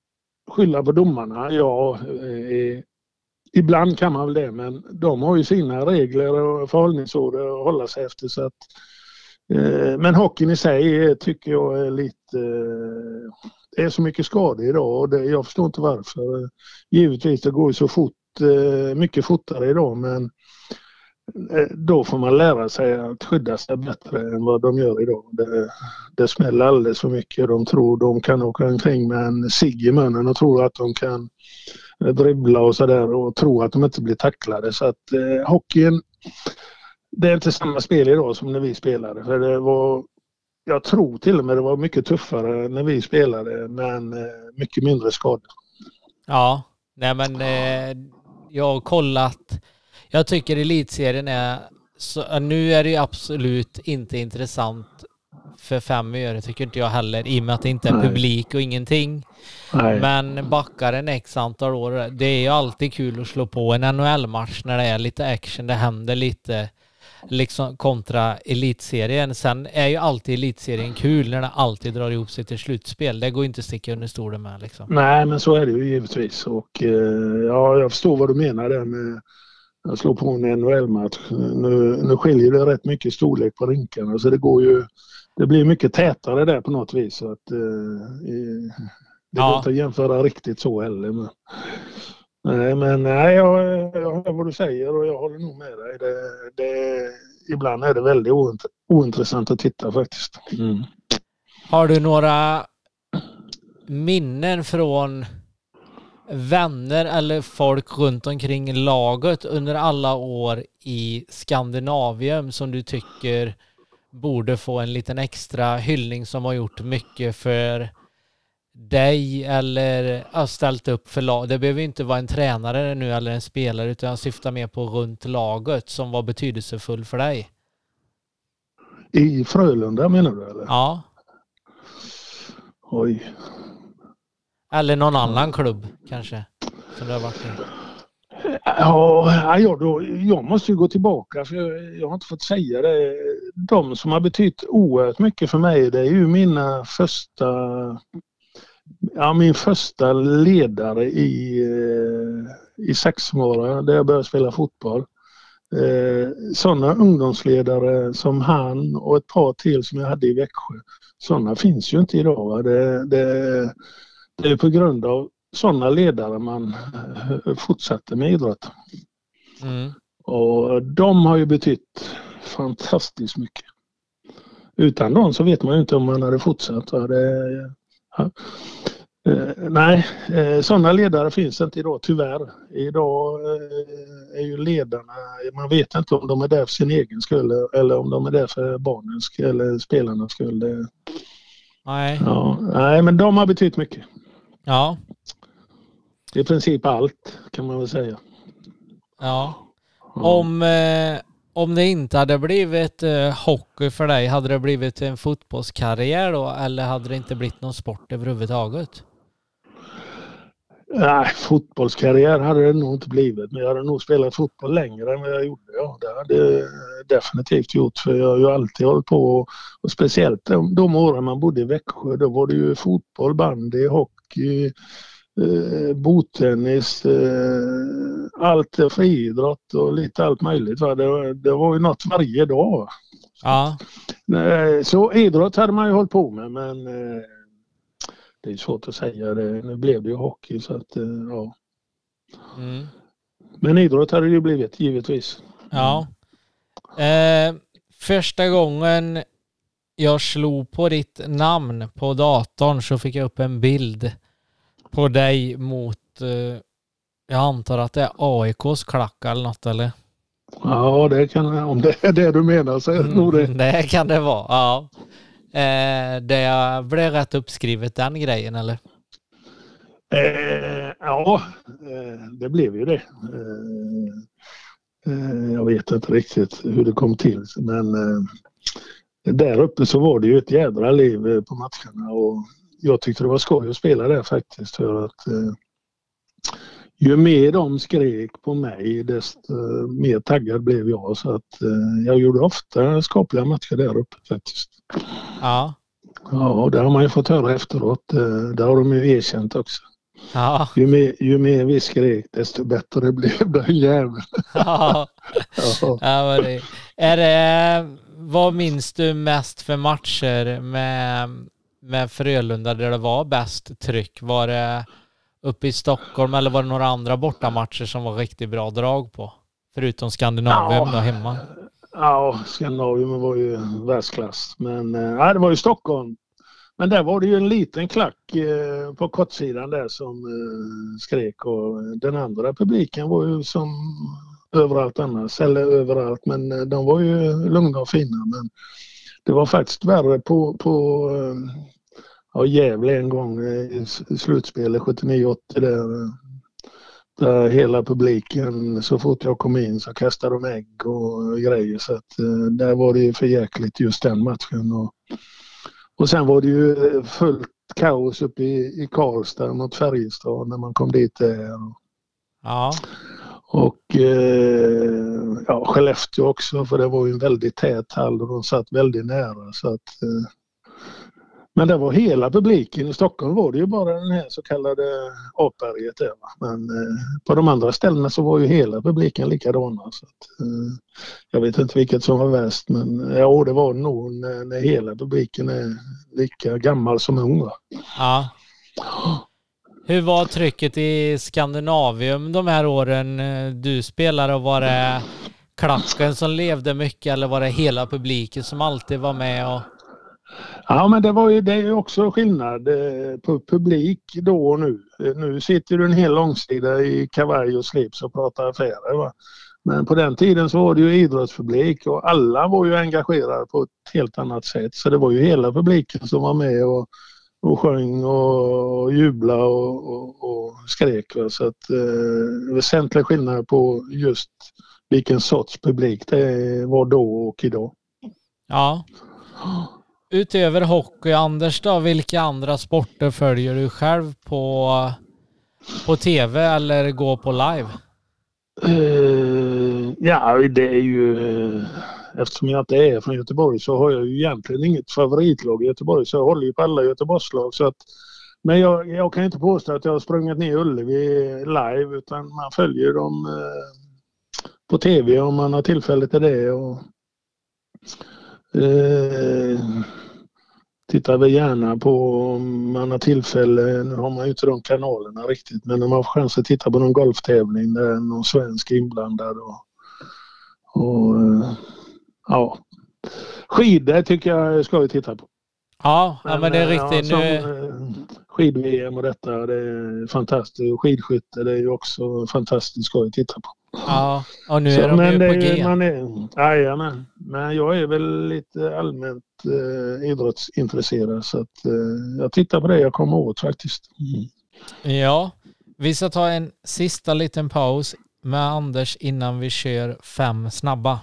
skylla på domarna, ja, eh, ibland kan man väl det, men de har ju sina regler och förhållningsorder att hålla sig efter. Så att, eh, men hockeyn i sig tycker jag är lite... Eh, det är så mycket skador idag och det, jag förstår inte varför. Givetvis det går ju så fort, eh, mycket fortare idag, men eh, då får man lära sig att skydda sig bättre än vad de gör idag. Det, det smäller alldeles för mycket. De tror de kan åka omkring med en cigg i munnen och tror att de kan dribbla och sådär och tro att de inte blir tacklade. Så att eh, hockeyn, det är inte samma spel idag som när vi spelade. För det var, jag tror till och med det var mycket tuffare när vi spelade, men eh, mycket mindre skador. Ja, nej men eh, jag har kollat. Jag tycker elitserien är så, nu är det ju absolut inte intressant för fem öre, tycker inte jag heller, i och med att det inte är Nej. publik och ingenting. Nej. Men backar en x antal år, det är ju alltid kul att slå på en N H L-match när det är lite action, det händer lite liksom kontra elitserien. Sen är ju alltid elitserien kul när det alltid drar ihop sig till slutspel. Det går inte att sticka under stolen med liksom. Nej, men så är det ju givetvis. Och eh, ja, jag förstår vad du menar där med att slå på en N H L-match. Nu, nu skiljer det rätt mycket storlek på rinkarna, så det går ju, det blir mycket tätare där på något vis. Så att, eh, i, det går Ja. inte att jämföra riktigt så heller. Men, nej, men nej, jag, jag hör vad du säger och jag håller nog med dig. Det, det, ibland är det väldigt oint- ointressant att titta faktiskt. Mm. Har du några minnen från vänner eller folk runt omkring laget under alla år i Skandinavien som du tycker borde få en liten extra hyllning, som har gjort mycket för dig eller har ställt upp för lag? Det behöver inte vara en tränare nu eller en spelare, utan jag syftar mer på runt laget som var betydelsefull för dig. I Frölunda menar du eller? Ja. Oj. Eller någon annan klubb kanske som du har varit i. Ja, jag, då, jag måste ju gå tillbaka för jag, jag har inte fått säga det. De som har betytt oerhört mycket för mig, det är ju mina första, ja, min första ledare i, i Saxmara där jag började spela fotboll. Eh, sådana ungdomsledare som han och ett par till som jag hade i Växjö, sådana finns ju inte idag. Va? Det, det, det är på grund av sådana ledare man fortsätter med idrott. Mm. Och de har ju betytt fantastiskt mycket. Utan dem så vet man ju inte om man hade fortsatt. Det, ja. eh, nej, eh, sådana ledare finns inte idag, tyvärr. Idag eh, är ju ledarna, man vet inte om de är där för sin egen skull eller om de är där för barnens skull eller spelarnas skull. Det, Nej. ja, nej, men de har betytt mycket. Ja. I princip allt kan man väl säga. Ja. Om, eh, om det inte hade blivit eh, hockey för dig, hade det blivit en fotbollskarriär då? Eller hade det inte blivit någon sport överhuvudtaget? Nej, fotbollskarriär hade det nog inte blivit. Men jag hade nog spelat fotboll längre än vad jag gjorde. Ja, det hade jag definitivt gjort. För jag har ju alltid hållit på. Och, och speciellt de, de åren man bodde i Växjö. Då var det ju fotboll, bandy, hockey, eh, bordtennis, eh, allt friidrott och lite allt möjligt. Va? Det, det var ju något varje dag. Ja. Så idrott hade man ju hållit på med, men eh, det är svårt att säga det. Nu blev det ju hockey så att, ja. Mm. Men idrott hade det ju blivit, givetvis. Ja. Eh, första gången jag slog på ditt namn på datorn så fick jag upp en bild på dig mot, eh, jag antar att det är A I K:s klack eller något, eller? Ja, det kan, om det är det du menar så är det nog det. Mm, det kan det vara, ja. Eh, det blev rätt uppskrivet den grejen, eller? Eh, ja, eh, det blev ju det. Eh, eh, jag vet inte riktigt hur det kom till, men eh, där uppe så var det ju ett jädra liv på matcherna och jag tyckte det var skoj att spela där faktiskt, för att eh, ju mer de skrek på mig desto mer taggad blev jag, så att eh, jag gjorde ofta skapliga matcher där uppe faktiskt. Ja. Ja, och det har man ju fått höra efteråt. Det har de ju erkänt också. Ja. Ju mer, ju mer vi skrek desto bättre blev den jäveln. Ja. Ja. Ja, vad det, är det, vad minns du mest för matcher med, med Frölunda där det var bäst tryck? Var det uppe i Stockholm eller var det några andra bortamatcher som var riktigt bra drag på? Förutom Skandinavien då hemma. Ja, Skandinavien var ju världsklass. Men ja, det var ju Stockholm. Men där var det ju en liten klack eh, på kortsidan där som eh, skrek, och den andra publiken var ju som överallt annars, eller överallt, men eh, de var ju lugna och fina. Men det var faktiskt värre på, på eh, ja, Gävle en gång eh, i slutspelet sjuttionio åttio där, eh, där hela publiken, så fort jag kom in så kastade de ägg och grejer, så att eh, där var det ju för jäkligt just den matchen. Och, Och sen var det ju fullt kaos uppe i, i Karlstad mot Färjestad när man kom dit där. Ja. Och eh, ja, Skellefteå också, för det var ju en väldigt tät hall och de satt väldigt nära. Så att, eh, men det var hela publiken. I Stockholm var det ju bara den här så kallade apberget där. Va? Men eh, på de andra ställena så var ju hela publiken likadana. Så att, eh, jag vet inte vilket som var värst, men ja, det var nog när, när hela publiken är lika gammal som ung. Va? Ja. Hur var trycket i Skandinavium de här åren du spelade, och var det klacken som levde mycket eller var det hela publiken som alltid var med? Och... Ja, men det var ju det är också skillnad på publik då och nu. Nu sitter du en hel långsida i kavaj och slips och pratar affärer. Va? Men på den tiden så var det ju idrottspublik och alla var ju engagerade på ett helt annat sätt. Så det var ju hela publiken som var med och, och sjöng och, och jublade och, och, och skrek. Va? Så att eh, väsentlig skillnad på just vilken sorts publik det var då och idag. Ja. Utöver hockey, Anders då, vilka andra sporter följer du själv på, på tv eller går på live? Uh, ja, det är ju... Uh, eftersom jag inte är från Göteborg så har jag ju egentligen inget favoritlag i Göteborg, så jag håller ju på alla Göteborgslag. Så att, men jag, jag kan inte påstå att jag har sprungit ner Ullevi live, utan man följer dem uh, på tv om man har tillfälle till det. Och, uh, tittar vi gärna på om man har tillfälle. Nu har man ju inte de kanalerna riktigt, men om man får chans att titta på någon golftävling där är någon svensk inblandad. Och, och ja, skidor tycker jag ska vi titta på. Ja, men, ja, men det är riktigt. Ja, Nu... skid-V M och detta, det är fantastiskt. Skidskytte, det är ju också fantastiskt skoj att titta på. Ja, och nu så, är de men ju på är, G. Man är, ja, men, men jag är väl lite allmänt eh, idrottsintresserad, så att eh, jag tittar på det jag kommer åt faktiskt. Mm. Ja, vi ska ta en sista liten paus med Anders innan vi kör fem snabba.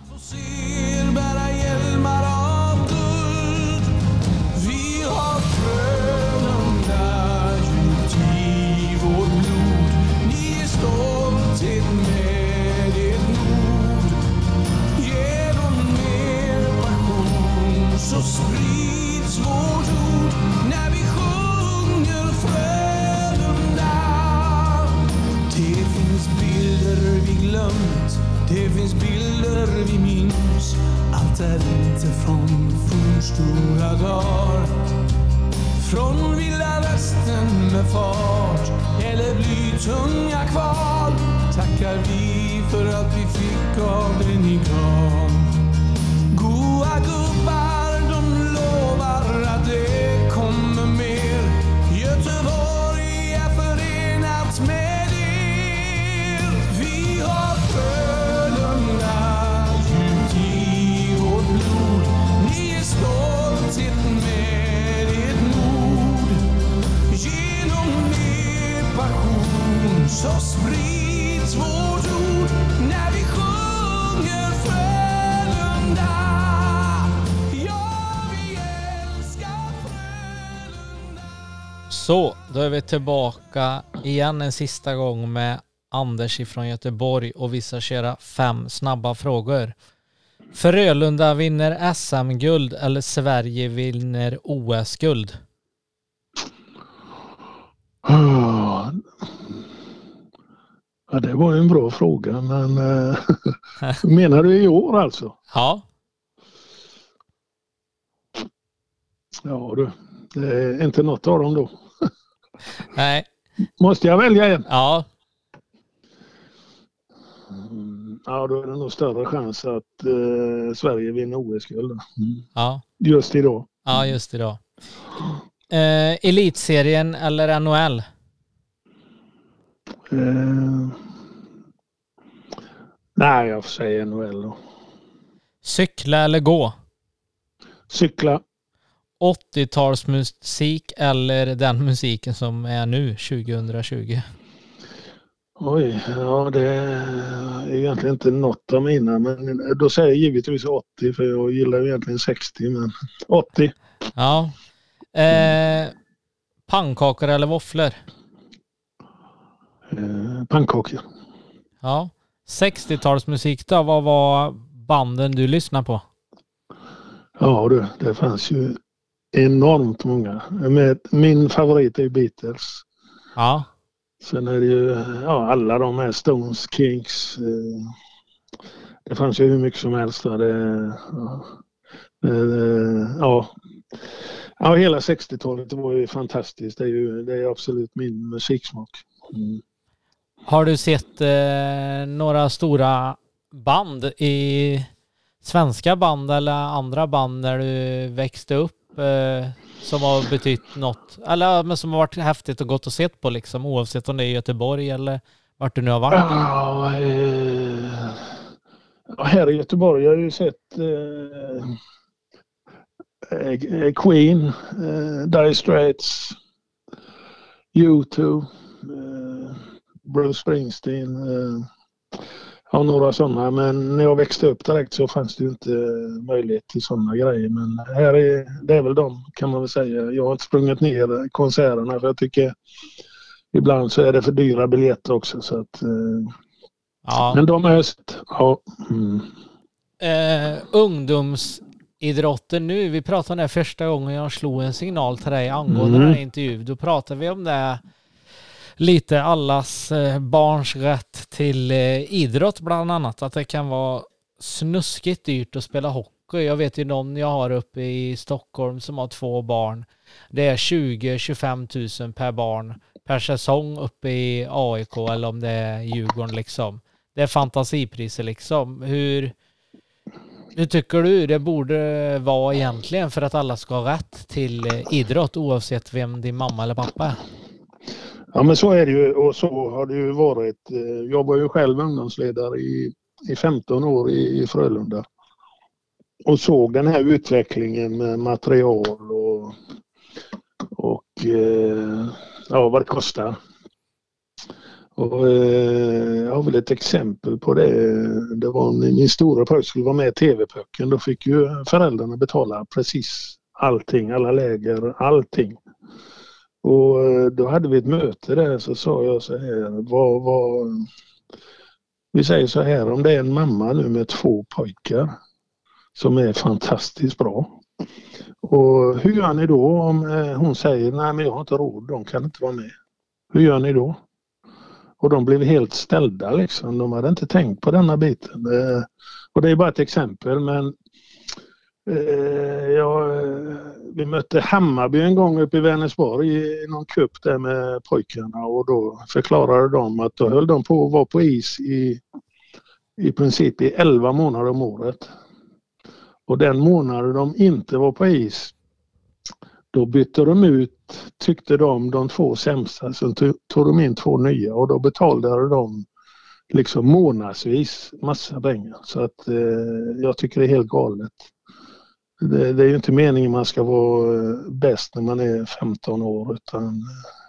Så sprids vårt ord när vi sjunger Frölunda. Det finns bilder vi glömt, det finns bilder vi minns. Allt är inte från fornstora dagar, från vilda västern med fart eller blytunga kval. Tackar vi för att vi fick av det ni gav. Goa gubbar, de lovar att det kommer mer. Göteborg är förenat med er. Vi har Frölunda djupt i vårt blod. Ni är stolthet med ert mod. Genom er passion så sprids vårt ord när vi sjunger Frölunda. Så, då är vi tillbaka igen en sista gång med Anders ifrån Göteborg och vi ska köra fem snabba frågor. Frölunda vinner S M-guld eller Sverige vinner O S-guld? Oh, Ja, det var en bra fråga, men äh, menar du i år alltså? Ja. Ja du, det är inte något av dem då. Nej. Måste jag välja en? Ja. Mm, ja, då är det nog större chans att eh, Sverige vinner O S-guld. Mm. Ja. Just idag. Ja, just idag. Eh, Elitserien eller N H L? Eh, nej, jag får säga N H L då. Cykla eller gå? Cykla. åttiotalsmusik eller den musiken som är nu tjugohundratjugo? Oj, ja det är egentligen inte något av mina, men då säger jag givetvis åttio för jag gillar egentligen sextio, men åttio. Ja. Eh, pannkakor eller våfflor? Eh, pannkakor. Ja. sextiotalsmusik då, vad var banden du lyssnade på? Ja du, det fanns ju enormt många. Med, min favorit är Beatles. Ja. Sen är det ju ja, alla de här Stones, Kings. Eh, det fanns ju hur mycket som helst. Det, ja, eh, ja. ja, hela sextiotalet var ju fantastiskt. Det är ju det är absolut min musiksmak. Mm. Har du sett eh, några stora band i svenska band eller andra band där du växte upp eh, som har betytt något? Eller men som har varit häftigt och gott att se på liksom, oavsett om det är i Göteborg eller vart du nu har varit? Ja, eh, här i Göteborg har jag ju sett eh, eh, Queen, eh, Dire Straits, U två, eh, Bruce Springsteen, eh, ja, några sådana. Men när jag växte upp direkt så fanns det ju inte möjlighet till sådana grejer. Men här är, det är väl de, kan man väl säga. Jag har inte sprungit ner konserterna för jag tycker ibland så är det för dyra biljetter också. Så att, eh, Ja. men de är... Ja. Mm. Eh, ungdomsidrotten nu, vi pratade om det första gången jag slog en signal till dig angående Mm. den här intervjun. Då pratade vi om det lite, allas eh, barns rätt till eh, idrott bland annat. Att det kan vara snuskigt dyrt att spela hockey. Jag vet ju någon jag har uppe i Stockholm som har två barn. Det är tjugo till tjugofem tusen per barn per säsong uppe i A I K eller om det är Djurgården liksom. Det är fantasipriser liksom. Hur, hur tycker du det borde vara egentligen för att alla ska ha rätt till eh, idrott oavsett vem din mamma eller pappa är? Ja, men så är det ju och så har det ju varit. Jag var ju själv ungdomsledare i, i femton år i, i Frölunda och såg den här utvecklingen med material och, och eh, ja, vad det kostar. Och, eh, jag har väl ett exempel på det. Det var när min stora pojk skulle vara med i T V-pucken. Då fick ju föräldrarna betala precis allting, alla läger, allting. Och då hade vi ett möte där, så sa jag så här, vad, vad, vi säger så här, om det är en mamma nu med två pojkar som är fantastiskt bra. Och hur gör ni då om hon säger, nej men jag har inte råd, de kan inte vara med. Hur gör ni då? Och de blev helt ställda liksom, de hade inte tänkt på denna biten. Och det är bara ett exempel, men Eh, ja, vi mötte Hammarby en gång uppe i Vänersborg i någon cup där med pojkarna och då förklarade de att då höll de på att vara på is i, i princip i elva månader om året. Och den månaden de inte var på is, då bytte de ut, tyckte de, de två sämsta, så tog de in två nya och då betalade de liksom månadsvis massa pengar. Så att eh, jag tycker det är helt galet. Det, det är ju inte meningen man ska vara bäst när man är femton år utan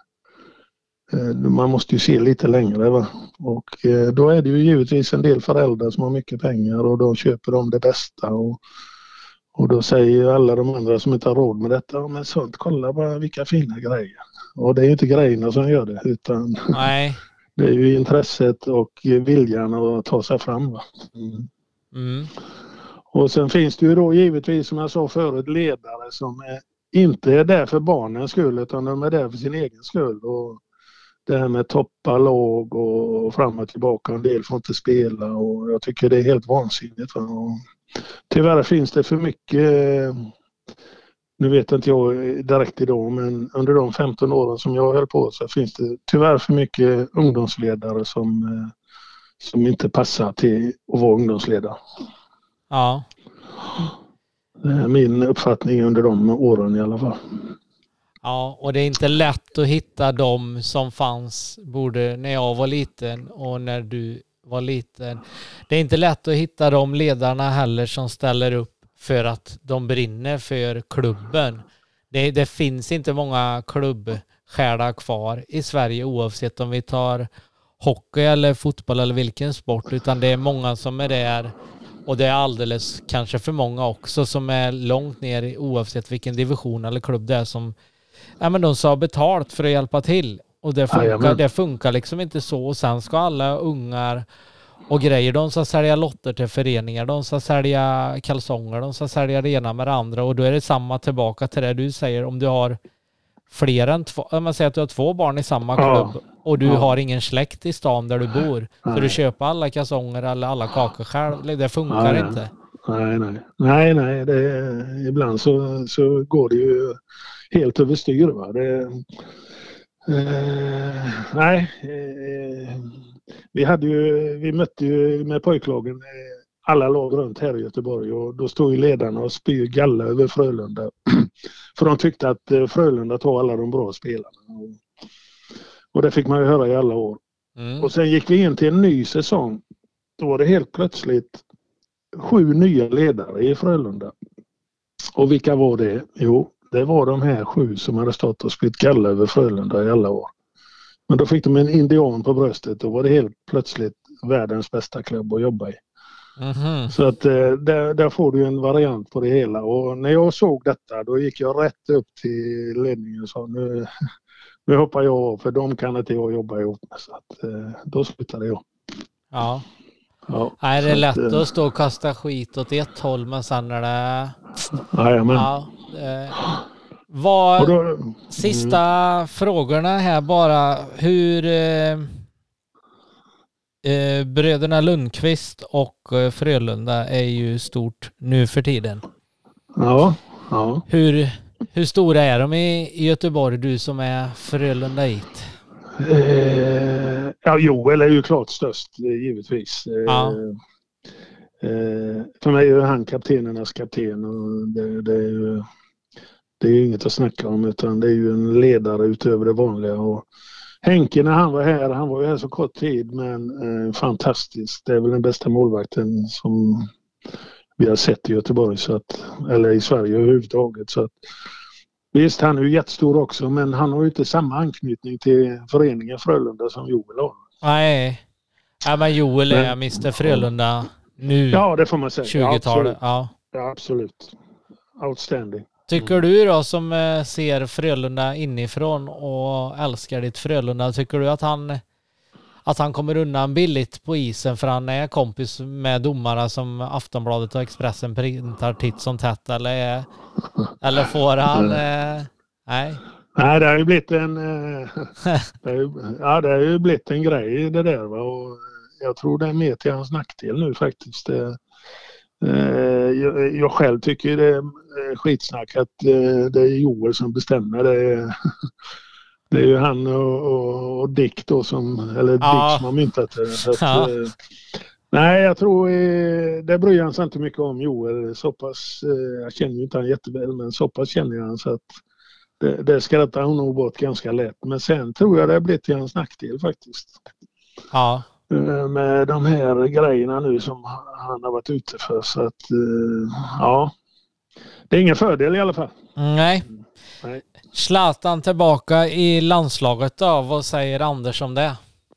eh, man måste ju se lite längre. Va? Och eh, då är det ju givetvis en del föräldrar som har mycket pengar och då köper de det bästa och, och då säger alla de andra som inte har råd med detta, men sånt, kolla bara vilka fina grejer. Och det är ju inte grejerna som gör det utan Nej. det är ju intresset och viljan att ta sig fram. Va? Mm. Mm. Och sen finns det ju då givetvis, som jag sa förut, ledare som är, inte är där för barnens skull utan de är där för sin egen skull. Och det här med toppa lag och fram och tillbaka. En del får inte spela och jag tycker det är helt vansinnigt. Va? Och tyvärr finns det för mycket, nu vet inte jag direkt idag, men under de femton åren som jag höll på så finns det tyvärr för mycket ungdomsledare som, som inte passar till att vara ungdomsledare. Ja. Det är min uppfattning under de åren i alla fall. Ja, och det är inte lätt att hitta dem som fanns både när jag var liten och när du var liten. Det är inte lätt att hitta de ledarna heller som ställer upp för att de brinner för klubben. Det, det finns inte många klubbsjälar kvar i Sverige oavsett om vi tar hockey eller fotboll eller vilken sport, utan det är många som är där. Och det är alldeles kanske för många också som är långt ner i, oavsett vilken division eller klubb det är, som ja, men de sa betalt för att hjälpa till. Och det funkar, det funkar liksom inte så. Och sen ska alla ungar och grejer, de ska sälja lotter till föreningar, de ska sälja kalsonger, de ska sälja det ena med det andra. Och då är det samma tillbaka till det du säger. Om du har fler än två, om man säger att du har två barn i samma klubb ja. och du ja. har ingen släkt i stan där du bor, nej. så du köper alla kalsonger eller alla kakor själv, det funkar nej, inte. Nej, nej. Nej, nej. Det är, ibland så, så går det ju helt överstyr. Va? Det, eh, nej, eh, vi hade ju, vi mötte ju med pojklagen alla lag runt här i Göteborg och då stod ju ledarna och spyr galla över Frölunda. För de tyckte att Frölunda tog alla de bra spelarna. Och det fick man ju höra i alla år. Mm. Och sen gick vi in till en ny säsong. Då var det helt plötsligt sju nya ledare i Frölunda. Och vilka var det? Jo, det var de här sju som hade stått och spytt galla över Frölunda i alla år. Men då fick de en indian på bröstet. Då var det helt plötsligt världens bästa klubb att jobba i. Mm-hmm. Så att där, där får du en variant på det hela. Och när jag såg detta då gick jag rätt upp till ledningen och sa nu, nu hoppar jag av för de kan inte jag jobba ihop med. Så att då slutade jag. Ja. Ja, är det lätt att, att stå och kasta skit åt ett håll men sen är det... Jajamän. Ja, det... Vad... Då, mm. Sista frågorna här bara. Hur... Eh... Eh, bröderna Lundqvist och eh, Frölunda är ju stort nu för tiden. Ja, ja. Hur, hur stora är de i, i Göteborg, du som är Frölunda hit? Eh, ja, Joel är ju klart störst, givetvis. Eh, ja. eh, för mig är han kaptenernas kapten och det, det, är ju, det är ju inget att snacka om utan det är ju en ledare utöver det vanliga och Henke när han var här, han var ju här så kort tid men eh, fantastisk. Det är väl den bästa målvakten som vi har sett i Göteborg så att, eller i Sverige överhuvudtaget. Så att, visst, han är ju jättestor också men han har ju inte samma anknytning till föreningen Frölunda som Joel har. Nej, ja, men Joel är men, mister Frölunda nu. Ja, det får man säga. tjugotalet. Ja, ja. ja, absolut. Outstanding. Tycker du då som ser Frölunda inifrån och älskar ditt Frölunda, tycker du att han att han kommer undan billigt på isen för han är kompis med domare som Aftonbladet och Expressen printar titt som tätt eller, eller får han eh, nej? Nej, det har ju blivit en eh, det har ju, ja, det har ju blivit en grej det där va? Och jag tror det är mer till hans nackdel nu faktiskt. Det, Jag, jag själv tycker det är skitsnack att det är Joel som bestämmer. Det är, det är ju han och, och, och Dick då som, eller ja. Dick som har myntat det. Så att, ja. Nej, jag tror det bryr han sig inte mycket om Joel. Så pass, jag känner ju inte han jätteväl men så pass känner jag han så att det, det skrattar hon nog bort ganska lätt. Men sen tror jag det har blivit till hans nackdel faktiskt. Ja. Med de här grejerna nu som han har varit ute för så att ja det är ingen fördel i alla fall. Nej. Nej. Zlatan tillbaka i landslaget då, vad säger Anders om det?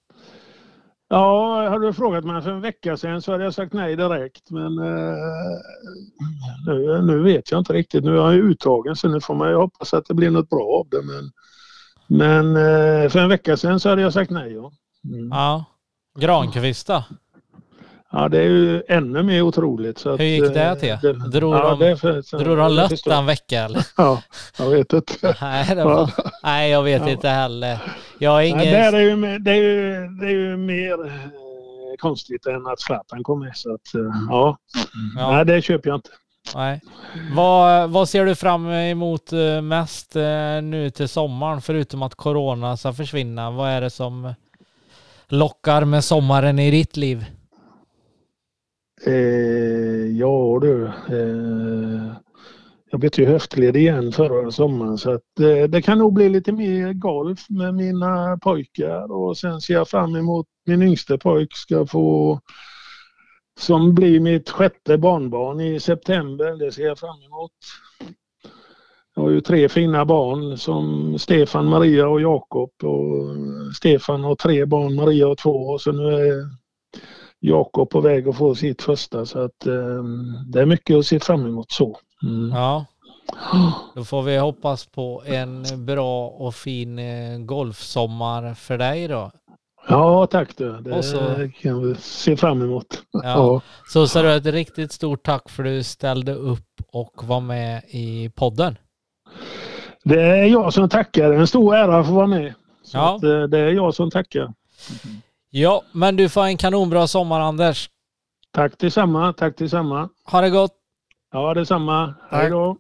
Ja, hade du frågat mig för en vecka sedan så hade jag sagt nej direkt men eh, nu, nu vet jag inte riktigt, nu är jag uttagen så nu får man ju hoppas att det blir något bra av det men, men eh, för en vecka sedan så hade jag sagt nej ja. Mm. Ja. Granqvist då? Ja, det är ju ännu mer otroligt. Så hur gick det till? Det, drog ja, de, för, drog de lött en vecka eller? Ja, jag vet inte. nej, det var, nej, jag vet ja. inte heller. Jag har ingen... Nej, där är ju, mer- det, är ju, det är ju mer eh, konstigt än att Zlatan kom med. Så att, eh, ja. Ja. Nej, det köper jag inte. Nej. Vad, vad ser du fram emot eh, mest eh, nu till sommaren, förutom att corona ska försvinna? Vad är det som lockar med sommaren i ditt liv? Eh, ja du, eh, jag blev ju höftled igen förra sommaren så att eh, det kan nog bli lite mer golf med mina pojkar och sen ser jag fram emot min yngste pojk ska få som blir mitt sjätte barnbarn i september. Det ser jag fram emot. Jag har ju tre fina barn som Stefan, Maria och Jakob. Och Stefan har tre barn, Maria har två. Och så nu är Jakob på väg att få sitt första. Så att eh, det är mycket att se fram emot så. Mm. Ja. Då får vi hoppas på en bra och fin eh, golfsommar för dig då. Ja, tack du. Det Och så- kan vi se fram emot. Ja. Ja. Så så du ett riktigt stort tack för att du ställde upp och var med i podden. Det är jag som tackar. Det är en stor ära att få vara med. Så Ja. att, eh, det är jag som tackar. Ja, men du får en kanonbra sommar, Anders. Tack tillsamma. Tack tillsamma. Ha det gott. Ja, detsamma. Tack. Hej då.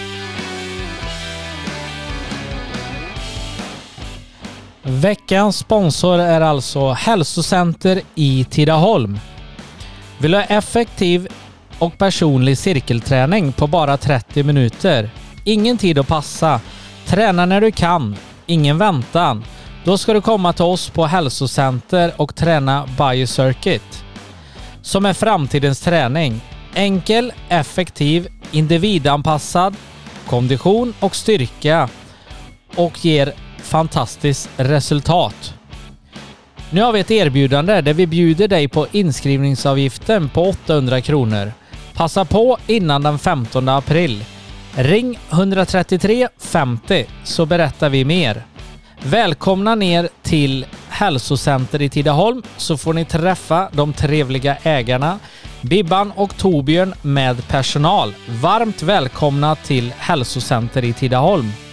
Veckans sponsor är alltså Hälsocenter i Tidaholm. Vill du ha effektiv och personlig cirkelträning på bara trettio minuter? Ingen tid att passa. Träna när du kan. Ingen väntan. Då ska du komma till oss på Hälsocenter och träna Biocircuit. Som är framtidens träning. Enkel, effektiv, individanpassad, kondition och styrka och ger fantastiskt resultat. Nu har vi ett erbjudande där vi bjuder dig på inskrivningsavgiften på åttahundra kronor. Passa på innan den femtonde april. Ring ett tre tre femtio så berättar vi mer. Välkomna ner till Hälsocenter i Tidaholm så får ni träffa de trevliga ägarna Bibban och Torbjörn med personal. Varmt välkomna till Hälsocenter i Tidaholm.